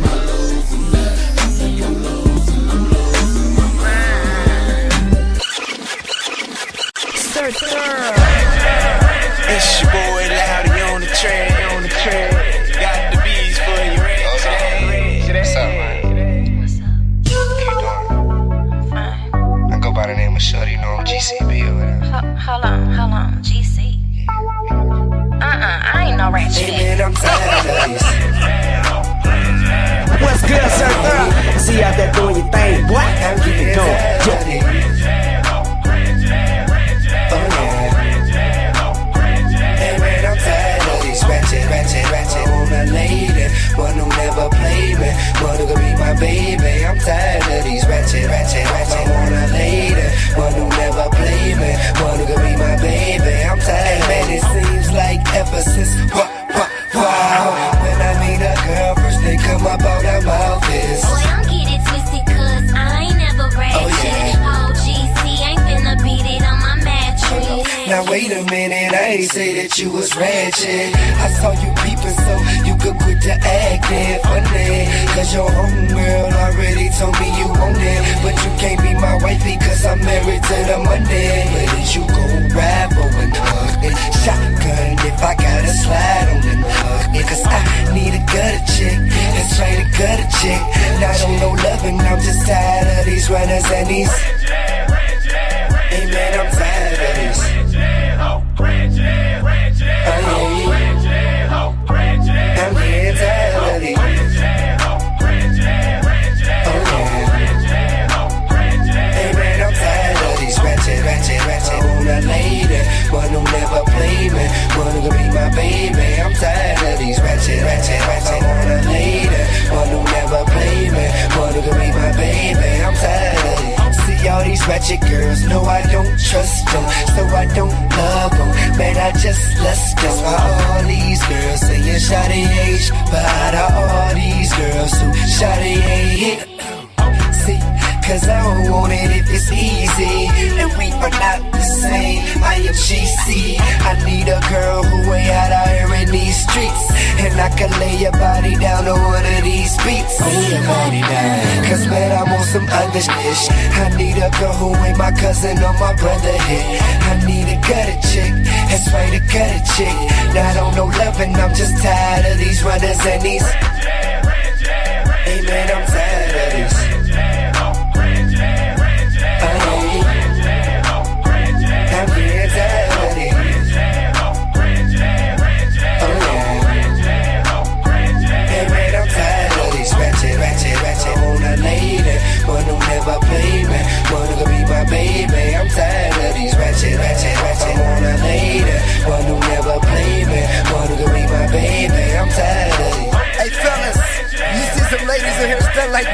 Speaker 20: It's your boy Loudy on the track, on the track. Got the beats for you, ready today. What's up, man? What's up? How you doing? Fine. I go by the name of Shorty, you know I'm G C B or whatever.
Speaker 5: Ho- hold on, hold on, G C. Uh-uh, I ain't no ratchet.
Speaker 6: Hey man, I'm tired of this.
Speaker 15: What's good, Sir Thorough? See you out there doing your thing, boy. I'm keeping going.
Speaker 6: Ratchet, ratchet, ratchet on a lady, one who never play me, one who could be my baby. I'm tired of these ratchet, ratchet, ratchet on a lady, one who never play me, one who could be my baby. I'm tired, man. It seems like ever since wow, wow, wow. When I meet a girl, first thing come up out her mouth is
Speaker 5: boy, don't get it twisted, cause I ain't never ratchet.
Speaker 6: Oh, yeah.
Speaker 5: Oh, G C, ain't finna beat it on my mattress.
Speaker 6: Now wait a minute, I ain't say that you was ratchet. I saw you peeping so you could quit the acting funny. Cause your homegirl already told me you want it, but you can't be my wife because I'm married to the money. But is you gon' ride for a nugget? Shotgun if I gotta slide on the nugget. Cause I need a gutter chick, that's right, a gutter chick. Not on no loving, I'm just tired of these runners and these. Hey man, I'm tired of this. I'm getting tired of these. Oh yeah. Hey man, I'm tired of these ratchet, ratchet, ratchet on a lady, one who never play me, one who could be my baby. I'm tired of these ratchet, ratchet, ratchet on a lady, one who never play me, one who could be my baby. I'm tired of these. See all these ratchet girls, no I don't trust them, so I don't love them. Man, I just lust them. Why all these girls saying Shawty age, but out of all these girls who Shawty ain't hit. See, cause I don't want it if it's easy, and we are not the same. I am G C. I need a girl who ain't out here in these streets, and I can lay your body down on one of these beats. Lay your body down, cause man, I'm on some other shit. I need a girl who ain't my cousin or my brother hit. I need a gutter chick, that's right, a gutter chick. Not on no loving, I'm just tired of these runners and these. Hey man, I'm tired of this. I'm getting tired of this. Oh yeah. Hey man, I'm tired of these ratchet, ratchet, ratchet on a lady, one who never play me, one who could be my baby. I'm tired of these ratchet, ratchet, ratchet on a lady, one who never play me, one who could be my baby. I'm tired of these.
Speaker 20: Hey fellas, you see some ladies in here stunt like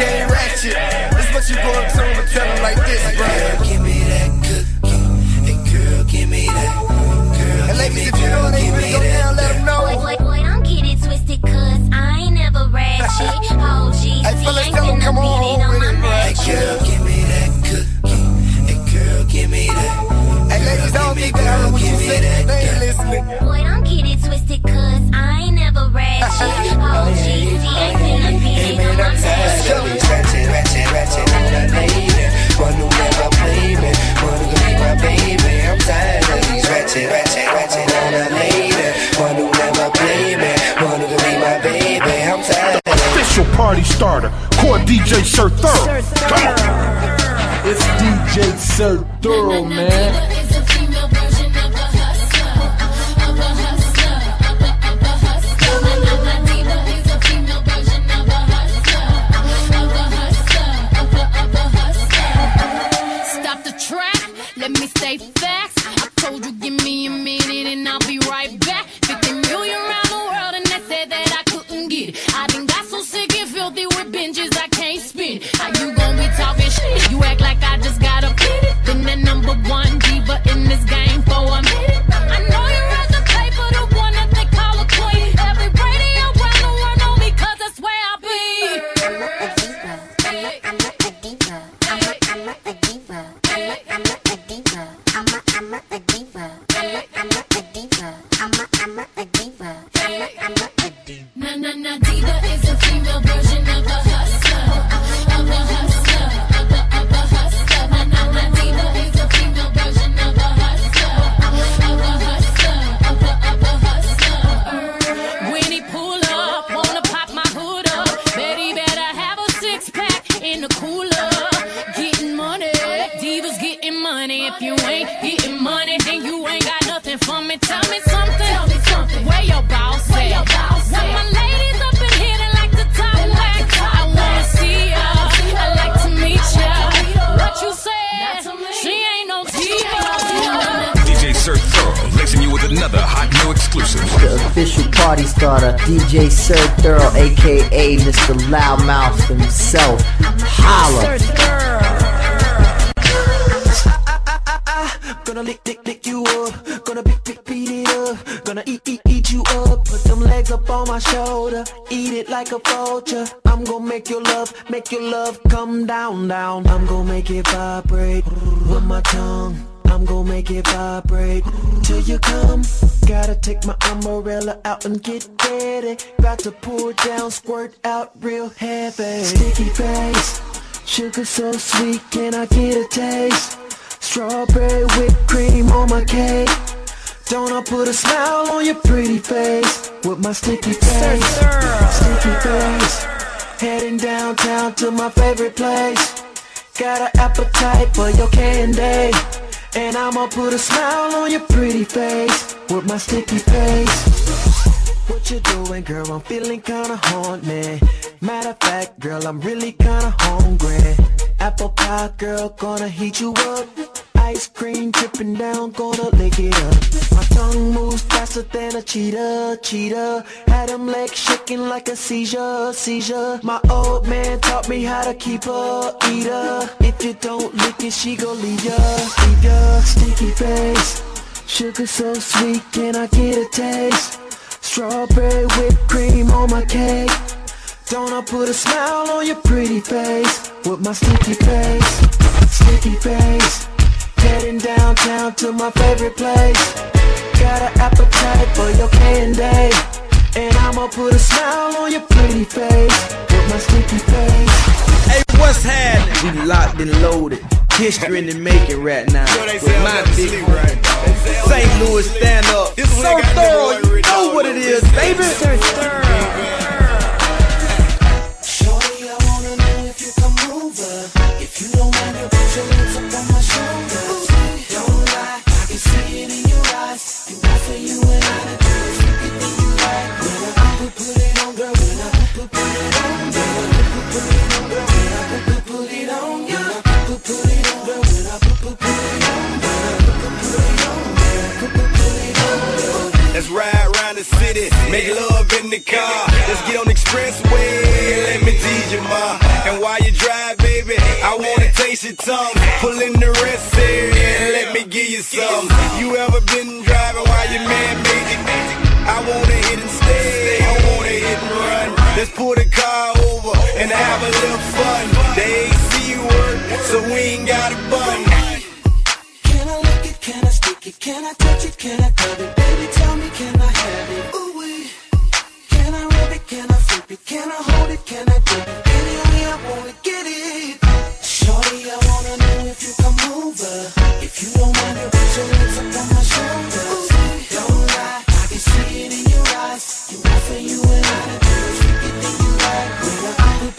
Speaker 12: party starter. Core D J Sir Thorough. Come on.
Speaker 4: It's D J Sir Thorough, man.
Speaker 5: Stop the track, let me say facts. I told you give me a minute and I'll be right back. fifty million around the world and they said that I couldn't get it. I done got so sick and filthy with binges I can't spin. How you gon' be talking shit? You act like I just got a minute. Been the number one diva in this game for a minute. I know you rather to play for the one that they call a queen. Every radio around the world know me cause that's where I be. I'm a, I'm a diva. I'm a, I'm a diva. I'm a, I'm a diva. I'm a, I'm a diva. I'm a, I'm a diva. I'm a, I'm a diva. I'm a, I'm a diva. Na na na, diva is a female version of a hustler, of a hustler, of a of a hustler. Na na na, diva is a female version of a hustler, of a hustler, of a of a hustler. When he pull up, wanna pop my hood up. Betty better have a six pack in the cooler. Getting money, divas getting money. If you ain't getting money, then you ain't got nothing for me. Tell me something. Tell me something. Where your boss at? Where your boss at? My ladies up in here that like to talk back. I wanna see ya. I like to meet ya. What you said? She ain't no diva.
Speaker 2: D J Sir Thorough lacing you with another hot new exclusive.
Speaker 3: The official party starter, D J Sir Thorough, aka Mister Loudmouth himself. Holla.
Speaker 13: Gonna lick, lick, lick you up. Gonna beat, beat, beat it up. Gonna eat, eat, eat you up. Put them legs up on my shoulder. Eat it like a vulture. I'm gonna make your love, make your love come down, down. I'm gonna make it vibrate with my tongue. I'm gonna make it vibrate till you come. Gotta take my umbrella out and get ready. About to pour down, squirt out real heavy. Sticky face, sugar so sweet, can I get a taste? Strawberry whipped cream on my cake. Don't I put a smile on your pretty face with my sticky face? Sticky face. Heading downtown to my favorite place. Got an appetite for your candy. And I'ma put a smile on your pretty face with my sticky face. What you doing, girl? I'm feeling kinda horny. Matter of fact, girl, I'm really kinda hungry. Apple pie, girl, gonna heat you up. Ice cream dripping down, gonna lick it up. My tongue moves faster than a cheetah, cheetah. Had them legs shaking like a seizure, seizure. My old man taught me how to keep her, eat her. If you don't lick it, she gon' leave ya, leave ya. Sticky face, sugar so sweet, can I get a taste? Strawberry whipped cream on my cake. Don't I put a smile on your pretty face with my sticky face, sticky face. Heading downtown to my favorite place. Got an appetite for your candy. And I'ma put a smile on your pretty face with my sticky face.
Speaker 14: Hey, what's happening? We locked and loaded. History in the making right now. With my big friend. Saint Louis stand up. So thorough, you know what it is, baby.
Speaker 5: Sir Thorough.
Speaker 13: Shorty, I wanna know if you come over. If you don't mind, you put your hands up on my shoulder. Don't lie, I can see it in your eyes. You want for you and I to do everything you like. When I put, put it on, girl. When I put, put, put it on, girl. Put, put it on, girl. When I put, put, put it on, girl. Put, put it on, girl. When I put, put, put it on, girl. Put, put it on, girl. Put, put, put it on, girl.
Speaker 10: Let's ride around the city, make love in the car. Let's get on the expressway, let me tease you, ma. And while you drive, baby, I wanna taste your tongue. Pull in the rest area and let me give you some. You ever been driving while your man made you? I wanna hit and stay, I wanna hit and run. Let's pull the car over and have a little fun. The A C work, so we ain't got a bun.
Speaker 13: Can I lick it? Can I stick it? Can I touch it? Can I cut it? Baby, tell me, can I have it? Ooh wee. Can I rub it? Can I flip it? Can I hold it? Can I dip it? Any way I wanna get it. Shorty, I wanna know if you come over. If you don't mind, you put your hands up on my shoulders. Don't lie, I can see it in your eyes. You want for you and I to do everything you like. When I put,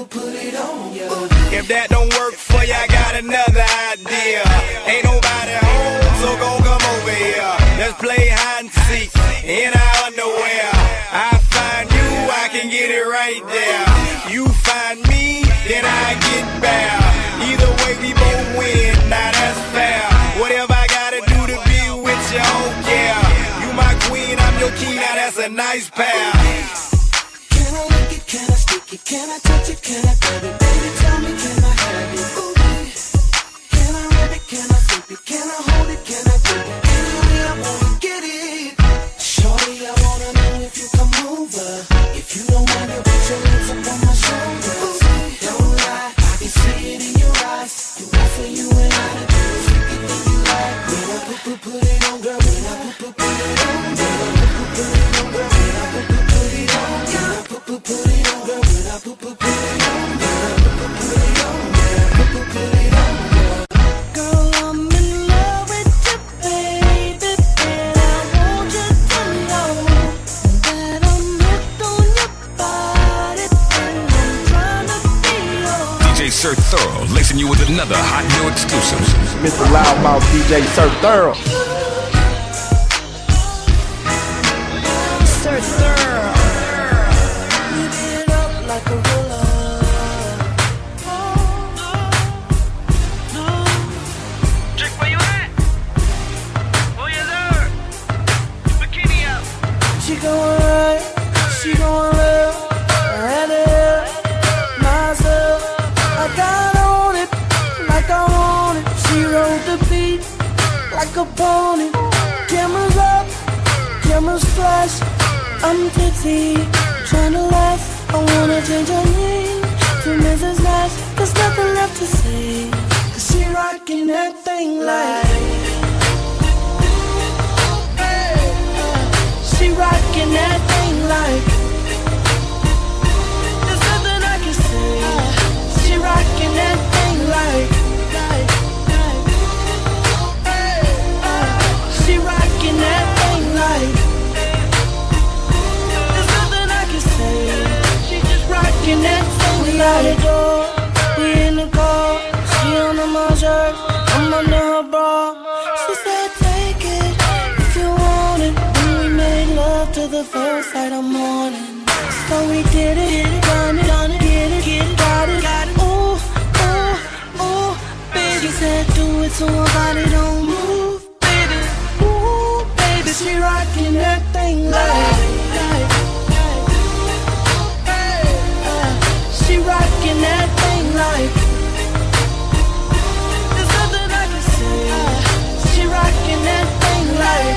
Speaker 9: put it on ya.
Speaker 20: If that don't work for you, I got another idea. Ain't nobody home, so go come over here. Let's play hide and seek in our underwear. I find you, I can get it right there. You find me, then I get bare. Either way, we both win, now that's fair. Whatever I gotta do to be with you, I don't care. You my queen, I'm your king, now that's a nice pair.
Speaker 9: Can I lick it, can I stick it, can I touch it, can I grab it? Baby, tell me, can I have it? Ooh, can I rub it, can I flip it, can I hold it, can I grip it? Any way I wanna get it. Shorty, I wanna know if you come over. If you don't mind, you put your lips up on my shoulders. Don't lie, I can see it in your eyes. You want for you and I to do everything you like. When I put, put, put it on, girl, when I put, put, put it on. When I put, put, put it on, girl, when I put, put, put it on. When I put, put, put it on, girl, when I put, put, put it on. When I put, put, put it on, when I put, put, put it on.
Speaker 5: Girl, I'm in love with you, baby, and I want you to know that I'm hooked on your body, and I'm trying to be yours.
Speaker 2: D J Sir Thorough, lacing you with another hot new exclusive.
Speaker 12: Mister Loudmouth D J Sir Thorough.
Speaker 5: Sir Thorough. Whip it up like a roller.
Speaker 20: Chick, where you at? Oh, yes, sir. Bikini out.
Speaker 7: She going right, she going left, right there, myself. I got on it like I want it. She rode the beat like a pony. Cameras up, cameras flash. I'm tipsy, trying to laugh. I wanna change her name to Missus Nash. There's nothing left to say, 'cause she rockin' that thing like. She rockin' that thing like. There's nothing I can say. She rockin' that thing like. She rockin' that thing like. There's nothing I can say. She just rockin' that thing like. We out the door, we in the car. She under my shirt, I'm under her bra. She said take it if you want it. Love to the first light of morning. So we did it, done it, done it, get it, get it, got it, got it. Ooh, ooh, ooh, baby said do it so her body don't move, baby. Ooh, baby, she rockin' that thing like. She rockin' that thing like. There's nothing I can say. She rockin' that thing like.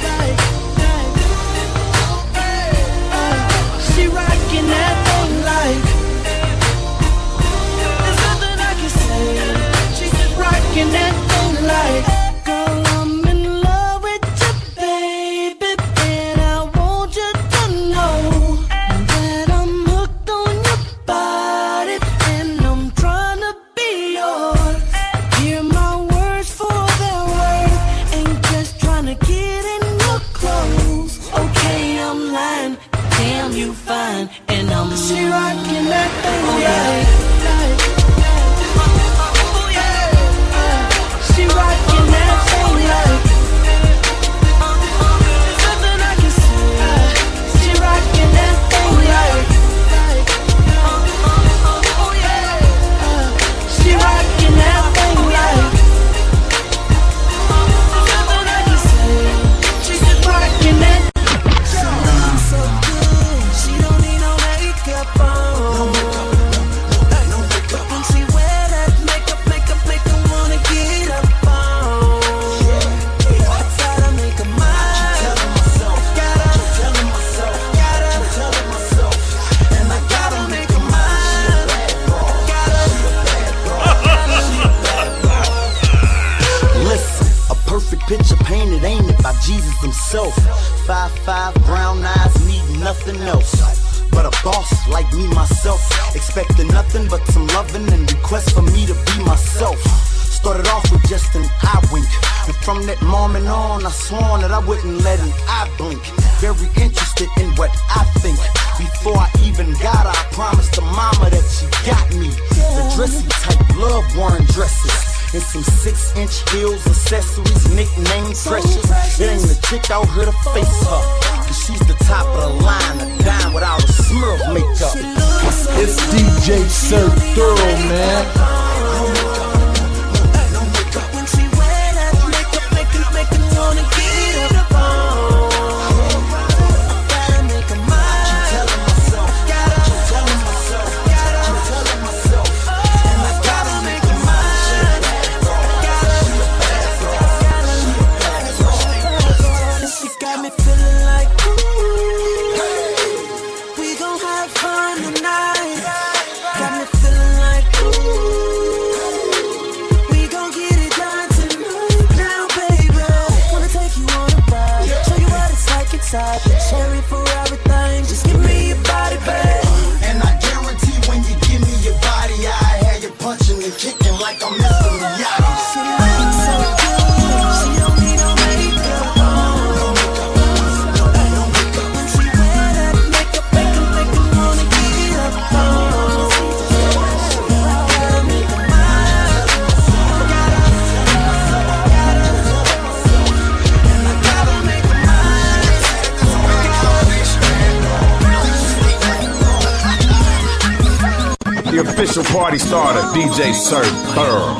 Speaker 7: She rockin' that thing like. There's nothing I can say. She's just rockin' that thing like. Girl, I'm in love with you, baby, and I want you to know that I'm hooked on your body, and I'm trying to be yours. Hear my words for their word, ain't just trying to get in your clothes. Okay, I'm lying. Damn, you fine, and I'm. She rockin' that thing like. She rockin' that thing like. There's nothing I can say. She rockin' that thing like. She rockin' that thing like. There's nothing I can say. She's just rockin' that. She don't need no makeup on. When she wear that makeup, makeup, make her wanna get up on. I gotta make her mine. Gotta, gotta, and I gotta make her mine.
Speaker 21: Listen, a perfect picture painted, ain't it, by Jesus himself. Five, five, brown eyes, need nothing else but a boss like me, myself. Expecting nothing but some loving and requests for me to be myself. Started off with just an eye wink, and From that moment on, I sworn that I wouldn't let an eye blink. Very interested in what I think. Before I even got her, I promised the mama that she got me. The dressy type, love wearing dresses. And some six inch heels, accessories, nickname Precious. It ain't the chick out here to face her, cause she's the top of the line, a dime without a smear of makeup.
Speaker 12: It's D J Sir Thorough, man.
Speaker 1: Cherry for everything, just give me your body, babe.
Speaker 21: And I guarantee when you give me your body, I have you punching and kicking like I'm Mister Miyagi.
Speaker 1: She looking so good, she don't need no makeup on. When she wear that makeup, make her, make her wanna get up on. Gotta make her mine. And I gotta make her mine.
Speaker 2: The official party starter, D J Sir Thorough.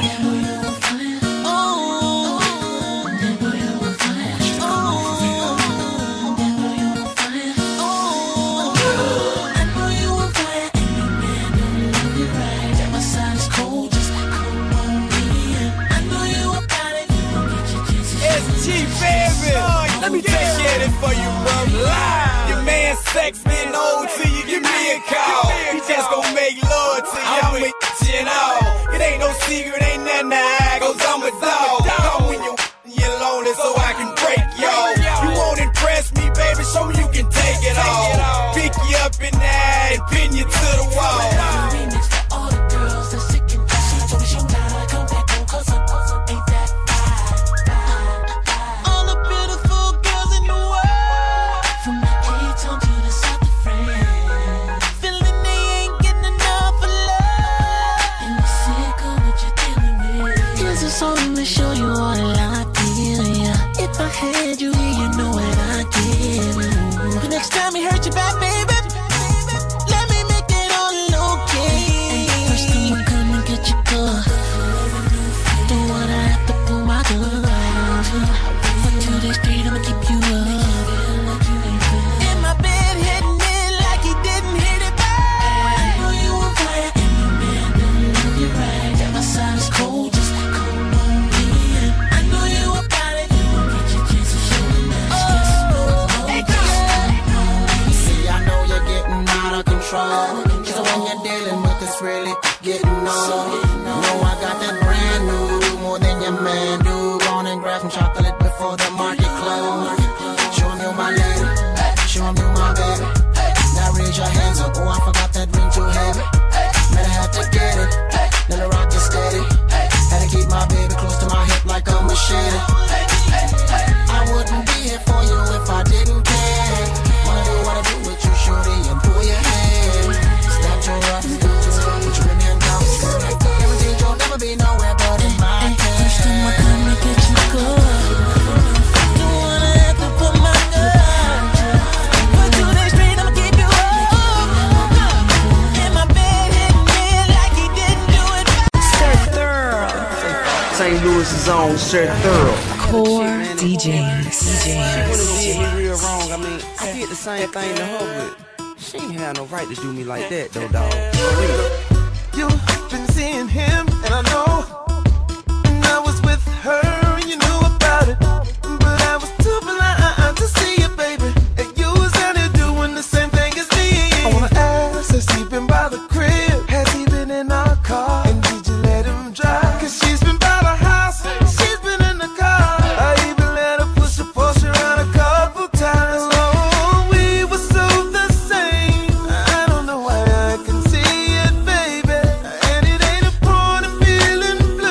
Speaker 11: S G, baby. Let me take care of this for you, bro. Your man sex been old to you, give me a call. He just gon' make love to you, I'ma get you all. It ain't no secret, ain't nothing to hide, cause I'm a dog. Come when you're, you're lonely so I can break y'all. You won't impress me, baby, show me you can take it all. Pick you up in the eye and pin you to the wall.
Speaker 1: To show you all I feel, yeah. If I had you here, you know what I'd give you. The next time it hurt you bad, baby, let me make it all okay. First thing I come and get your car. Don't wanna have to pull my gun. For two days straight, I'ma keep you up. In my bed, hitting it like he didn't hit it back. I know you on fire, and your man don't love you right. That my side is cold, just
Speaker 15: Cause when you're dealing with this really getting on. You know I got that brand new, more than your man do. Go on and grab some chocolate before the market close. Show him you my lady, show him you my baby. Now raise your hands up, oh I forgot that ring too heavy. Man I had to get it, let her rock it steady. Had to keep my baby close to my hip like a machete. I wouldn't be here for you if I didn't care. Wanna do what I do with you, shorty, and pull your hair. Snap your up, put you in handcuffs. Guaranteed you'll never be nowhere but in my head.
Speaker 1: First time I come to get you good. Don't wanna have to put my gun. For two days straight, I'ma keep you up. In my bed, hitting me like he didn't do it.
Speaker 3: Sir Thorough. Saint Louis's own Sir Thorough.
Speaker 22: Core D Js.
Speaker 14: She wouldn't did me real wrong. I mean, I did the same thing to her, but she ain't had no right to do me like that, though, dog.
Speaker 9: You've been seeing him, and I know. And I was with her, and you knew about it. But I was too blind to see it, baby. And you was out there doing the same thing as me. I wanna ask, has he been by the crib? Has he been in our car? And did you let him drive? Cause she's been by the house, she's been in the car. I even let her push a Porsche around a couple times. Oh, we were so the same. I don't know why I can see it, baby. And it ain't a point of feeling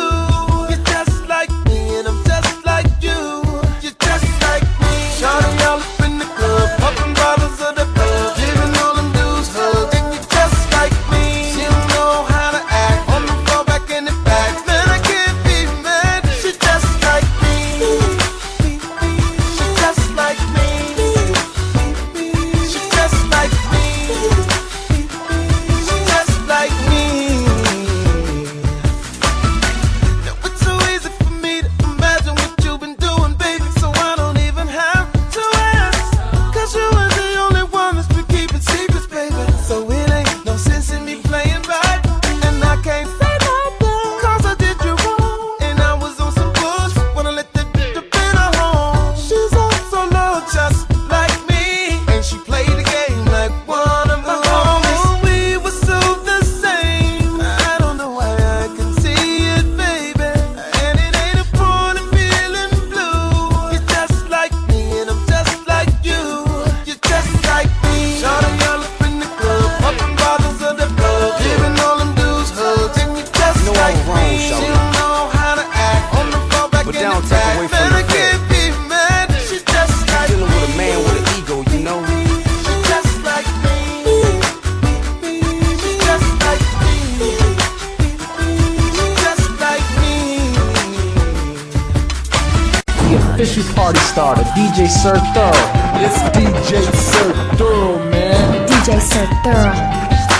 Speaker 4: official party starter, D J Sir Thorough. It's D J Sir Thorough, man.
Speaker 5: D J Sir Thorough.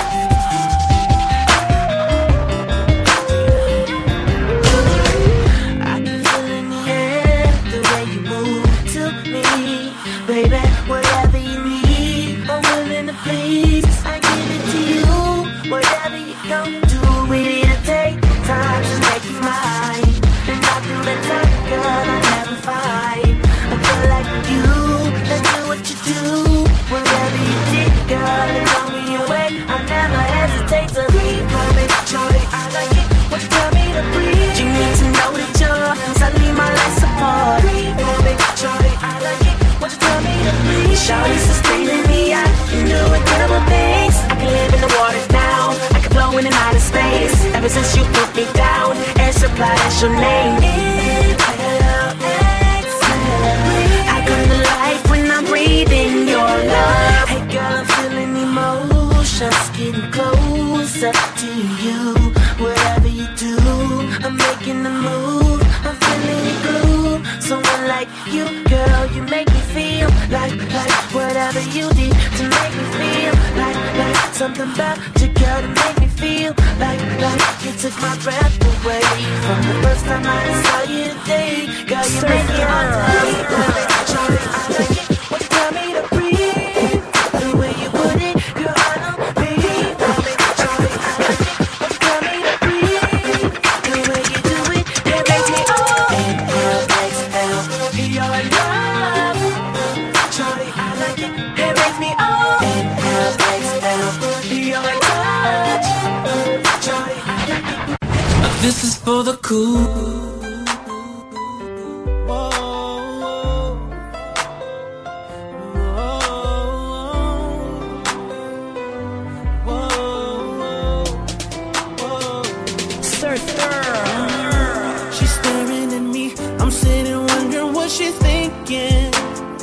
Speaker 1: Baby, whatever you need, I'm willing to please. I give it to you, whatever you gon' do. We need to take time to make it mine. And I feel the type of girl I never find. A girl like you, that do what you do. Whatever you did, girl, and blow me away. I never hesitate to leave. Mommy, shorty, I like it. What you tell me to breathe? You need to know that you're suddenly my last support. Mommy, shorty, I like it. What you tell me to breathe? Shawty's sustaining me, I can do incredible things. I can live in the water now, I can flow in and out of space. Ever since you put me down, air supply, that's your name. Inhale, exhale, I come to life when I'm breathing your love. Hey girl, I'm feeling emotions getting closer to you. Whatever you do, I'm making the move. I'm feeling your groove. Someone like you, girl, you make me feel like, like whatever you did to make me feel like, like something about you, girl, to make me feel like, like you took my breath away from the first time I saw you today. Girl, you make me hard to Shorty, I like it. What you tell me to breathe? The way you put it, girl, I don't believe. Shorty, I like it. What you tell me to breathe? The way you do it, it makes me oh. Inhale, exhale, you're in love. Shorty, I like it. It makes me oh. Inhale, exhale, you're in touch. Shorty, I like it.
Speaker 7: This is for the cool.
Speaker 13: She's staring at me, I'm sitting wondering what she's thinking.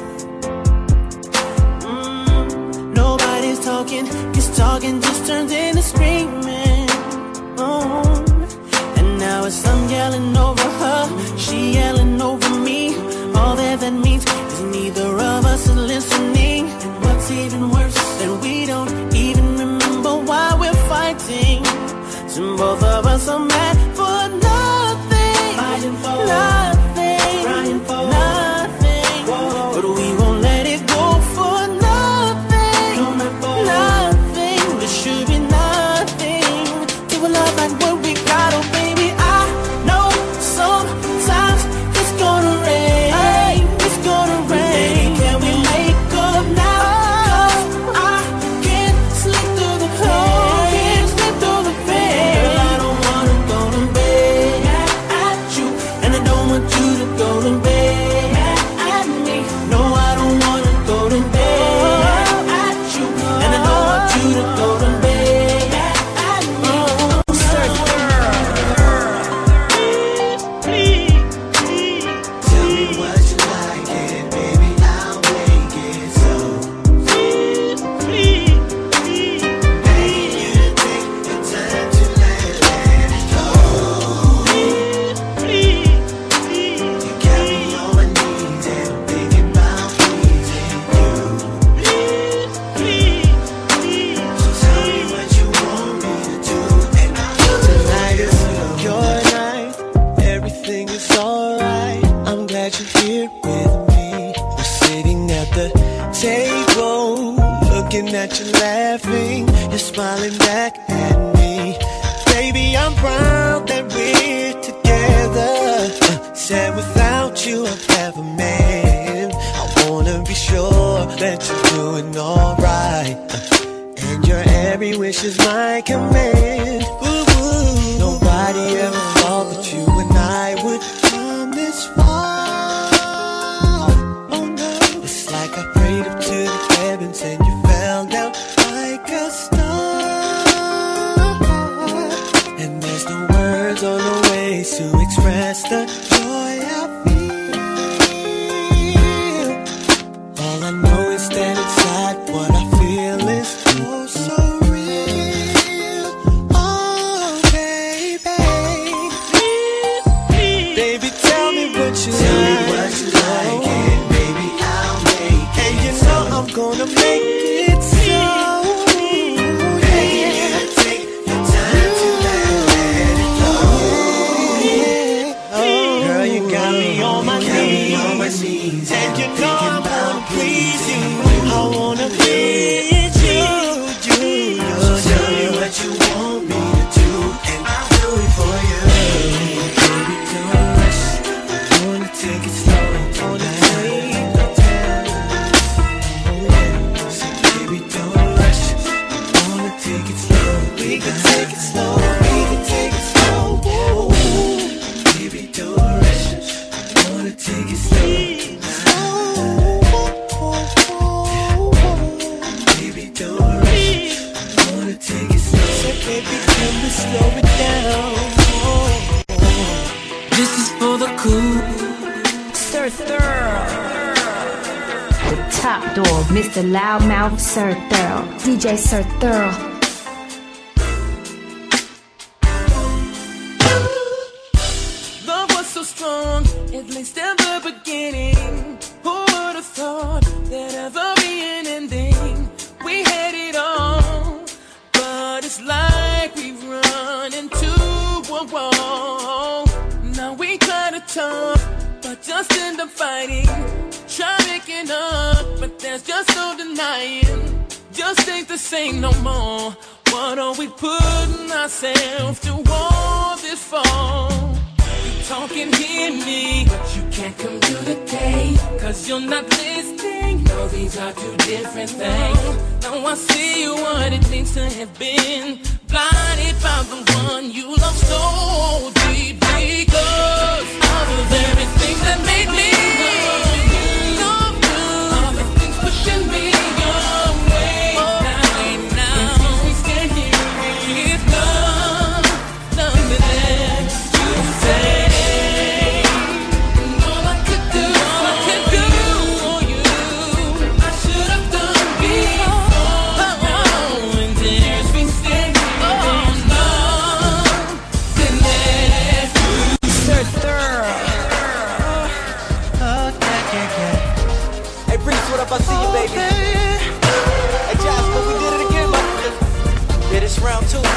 Speaker 13: Mm, nobody's talking, cause talking just turns into screaming. Oh, and now it's I'm yelling over her, she yelling over me. All that that means is neither of us is listening. And what's even worse, that we don't even remember why we're fighting. So both of us are mad for nothing, fighting for nothing, crying for nothing. Whoa. But we won't let it go for nothing, for nothing. There should be nothing to a love like what we got. Oh baby, I know sometimes it's gonna rain, it's gonna rain. Can we make up now? Cause I can't sleep through the cold, can't sleep through the pain. Girl, I don't wanna go to bed at you, and I don't want you to go to bed at me. No, I don't wanna go to bed at you, and I don't want you to go to bed at me.
Speaker 1: Tell me what you like, and baby, I'll make it so. Baby, you take the time to let it go. You got me on my knees and thinking about pleasing you. So tell me what you want me to do, and I'll do it.
Speaker 13: Tonight is your night, everything is alright. I'm glad you're here with me. We're sitting at the table, looking at you laughing. You're smiling back at me. Baby, I'm proud that we're together. Uh, said without you I'd have a man. I wanna be sure that you're doing alright, uh, and your every wish is my command. Ooh, ooh. Nobody ever thought that you and I would come this far. Oh no, it's like I prayed up to the heavens and you fell down like a star. And there's no words or no ways to express the joy I feel. All I know is that inside what I feel is oh so real. Oh baby, baby, tell me what you
Speaker 1: Tell me
Speaker 13: like.
Speaker 1: what you like, Baby, can we slow it down? This is for the cool.
Speaker 5: Sir Thurl. The top dog, Mister Loudmouth Sir Thurl. D J Sir Thurl.
Speaker 1: Love was so strong, at least in the beginning. Who would have thought there'd ever be an ending? We had it all, but it's like we run into a wall. Now we try to talk, but just end up fighting. Try making up, but there's just no denying. Just ain't the same no more. What are we putting ourselves through all this for? You talk and hear me, but you can't communicate, cause you're not listening. No, these are two different things. Now I see what it means to have been blinded by the one you love so deeply. Cause all the very things that made me love you, all the things pushing me your way. Now, now, we stand here with love, nothing else to say. And all I could do, all I could do for you, I should have done before. Oh, and there's we stand here with love, nothing else to
Speaker 5: Sir Thurl.
Speaker 14: Hey, Priest, what up? I see you, baby. Hey, Jasper, we did it again, motherfucker. Yeah, this round two.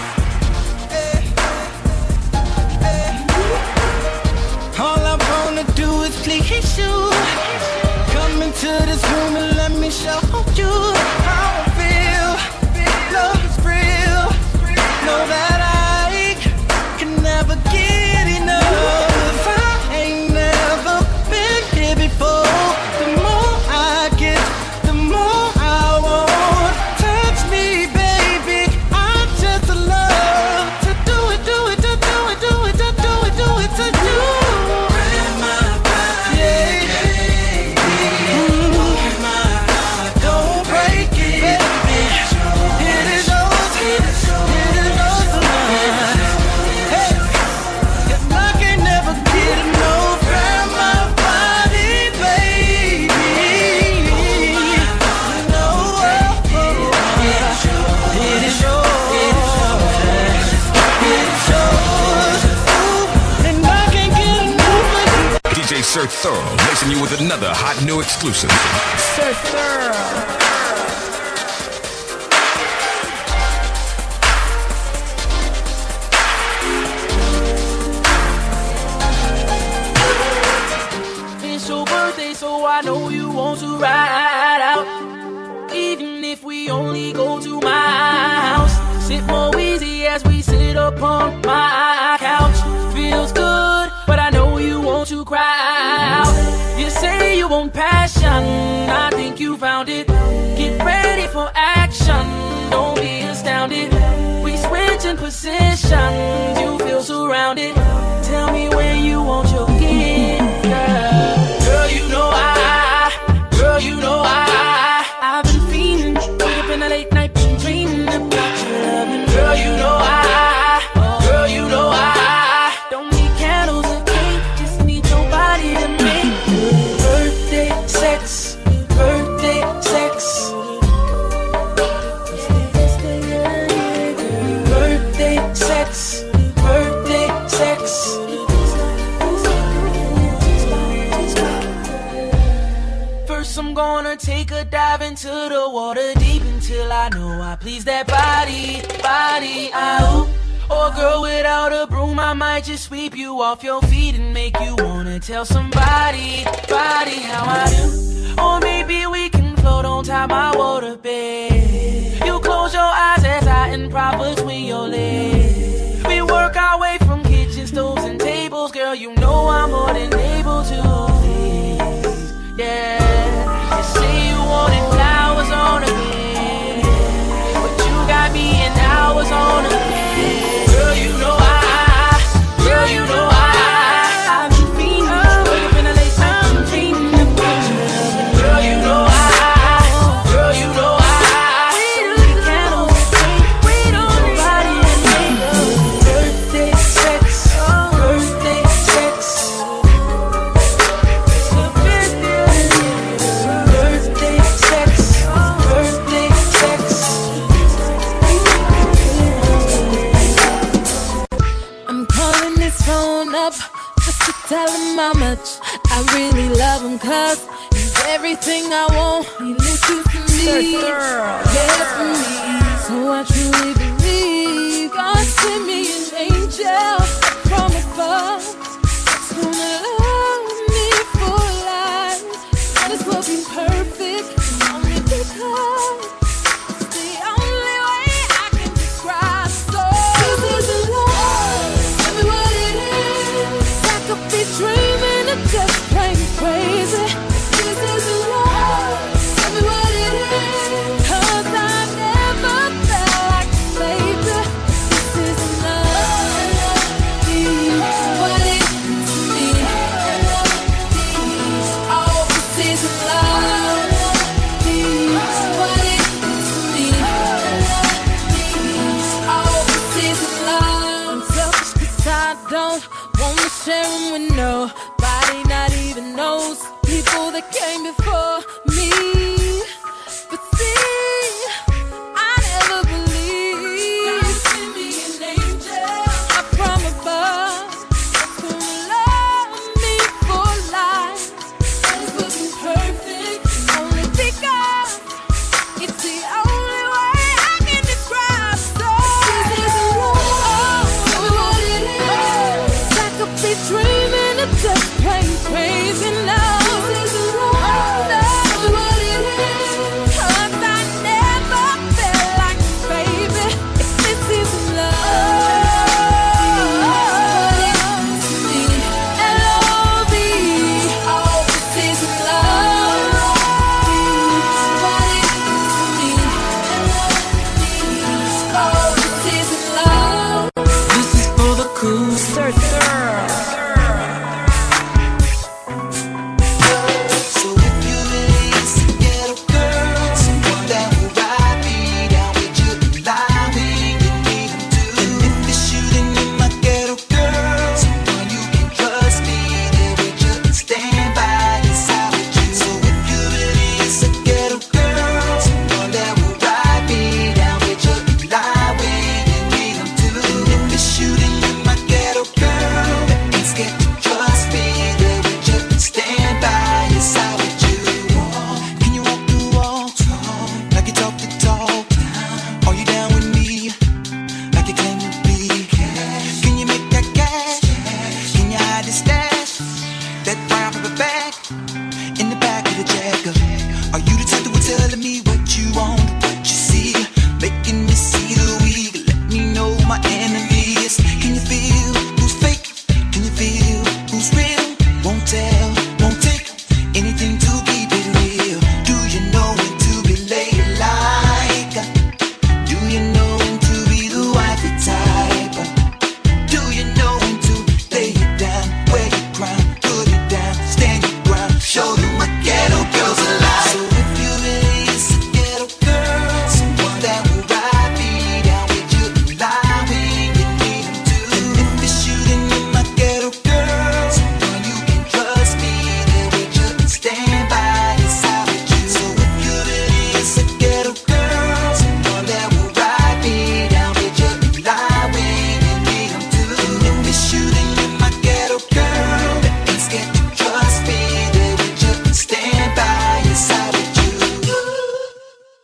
Speaker 15: All I wanna do is please you. Come into this room and let me show you how I feel. Love is real. Know that I can never get enough. I ain't never been here before. The more I get, the more I want. Touch me, baby. I just love to do it, do it, to do it, do it, to do it, do it to you. Don't break it, baby. It is yours, it is yours tonight. Hey, 'cause I can never get enough from my body, baby. No, oh, oh, it is yours, it's yours. Ooh, and I can't get enough of you.
Speaker 2: D J Sir Thurl, lacing you with another hot new exclusive.
Speaker 5: Sir Thurl.
Speaker 1: It's your birthday, so I know you want to ride out. Even if we only go to my house, sit more easy as we sit upon my couch. Feels good, but I know you want to cry out. You say you want passion, I think you found it. Get ready for action, don't be astounded. We switch in positions, you feel surrounded. Tell me where you want your gift, girl. Girl, you know I, girl, you know I, I've been feeling, wake up in the late night, been dreaming about your loving. Girl, you know I, girl, you know I, don't need candles or cake, just need your body to make birthday sex, birthday sex. Birthday sex, birthday sex. First I'm gonna take a dive into the water deep until I know I please that body, body out. Or girl, without a broom I might just sweep you off your feet and make you wanna tell somebody, body how I do. Or maybe we can float on top my water bed. You close your eyes as I improv between your legs. We work our way from kitchen stoves and tables, girl, you know I'm more than able to please. Yeah, you say you wanted flowers on a bed, but you got me in hours on a bed. Girl, you know I, girl, you know I, I've been feeling, wake up in the late night, I'm dreaming about you. Girl, you know I, girl, you know I, so many candles, tell him how much I really love him, cause he's everything I want. He listens to me, cares for me, so I truly believe God sent me an angel from above. It's gonna love me for life, and it's looking perfect, only because it's the only way I can describe. So this is love, tell me what it is. I could be dreaming of just plain crazy. This is love, tell me what it is, cause I never felt like this, baby. This is love, what it is to me. Oh, this is love, what it is to me. Oh, this is love. I'm selfish 'cause I don't wanna share 'em with nobody, not even those people that came before.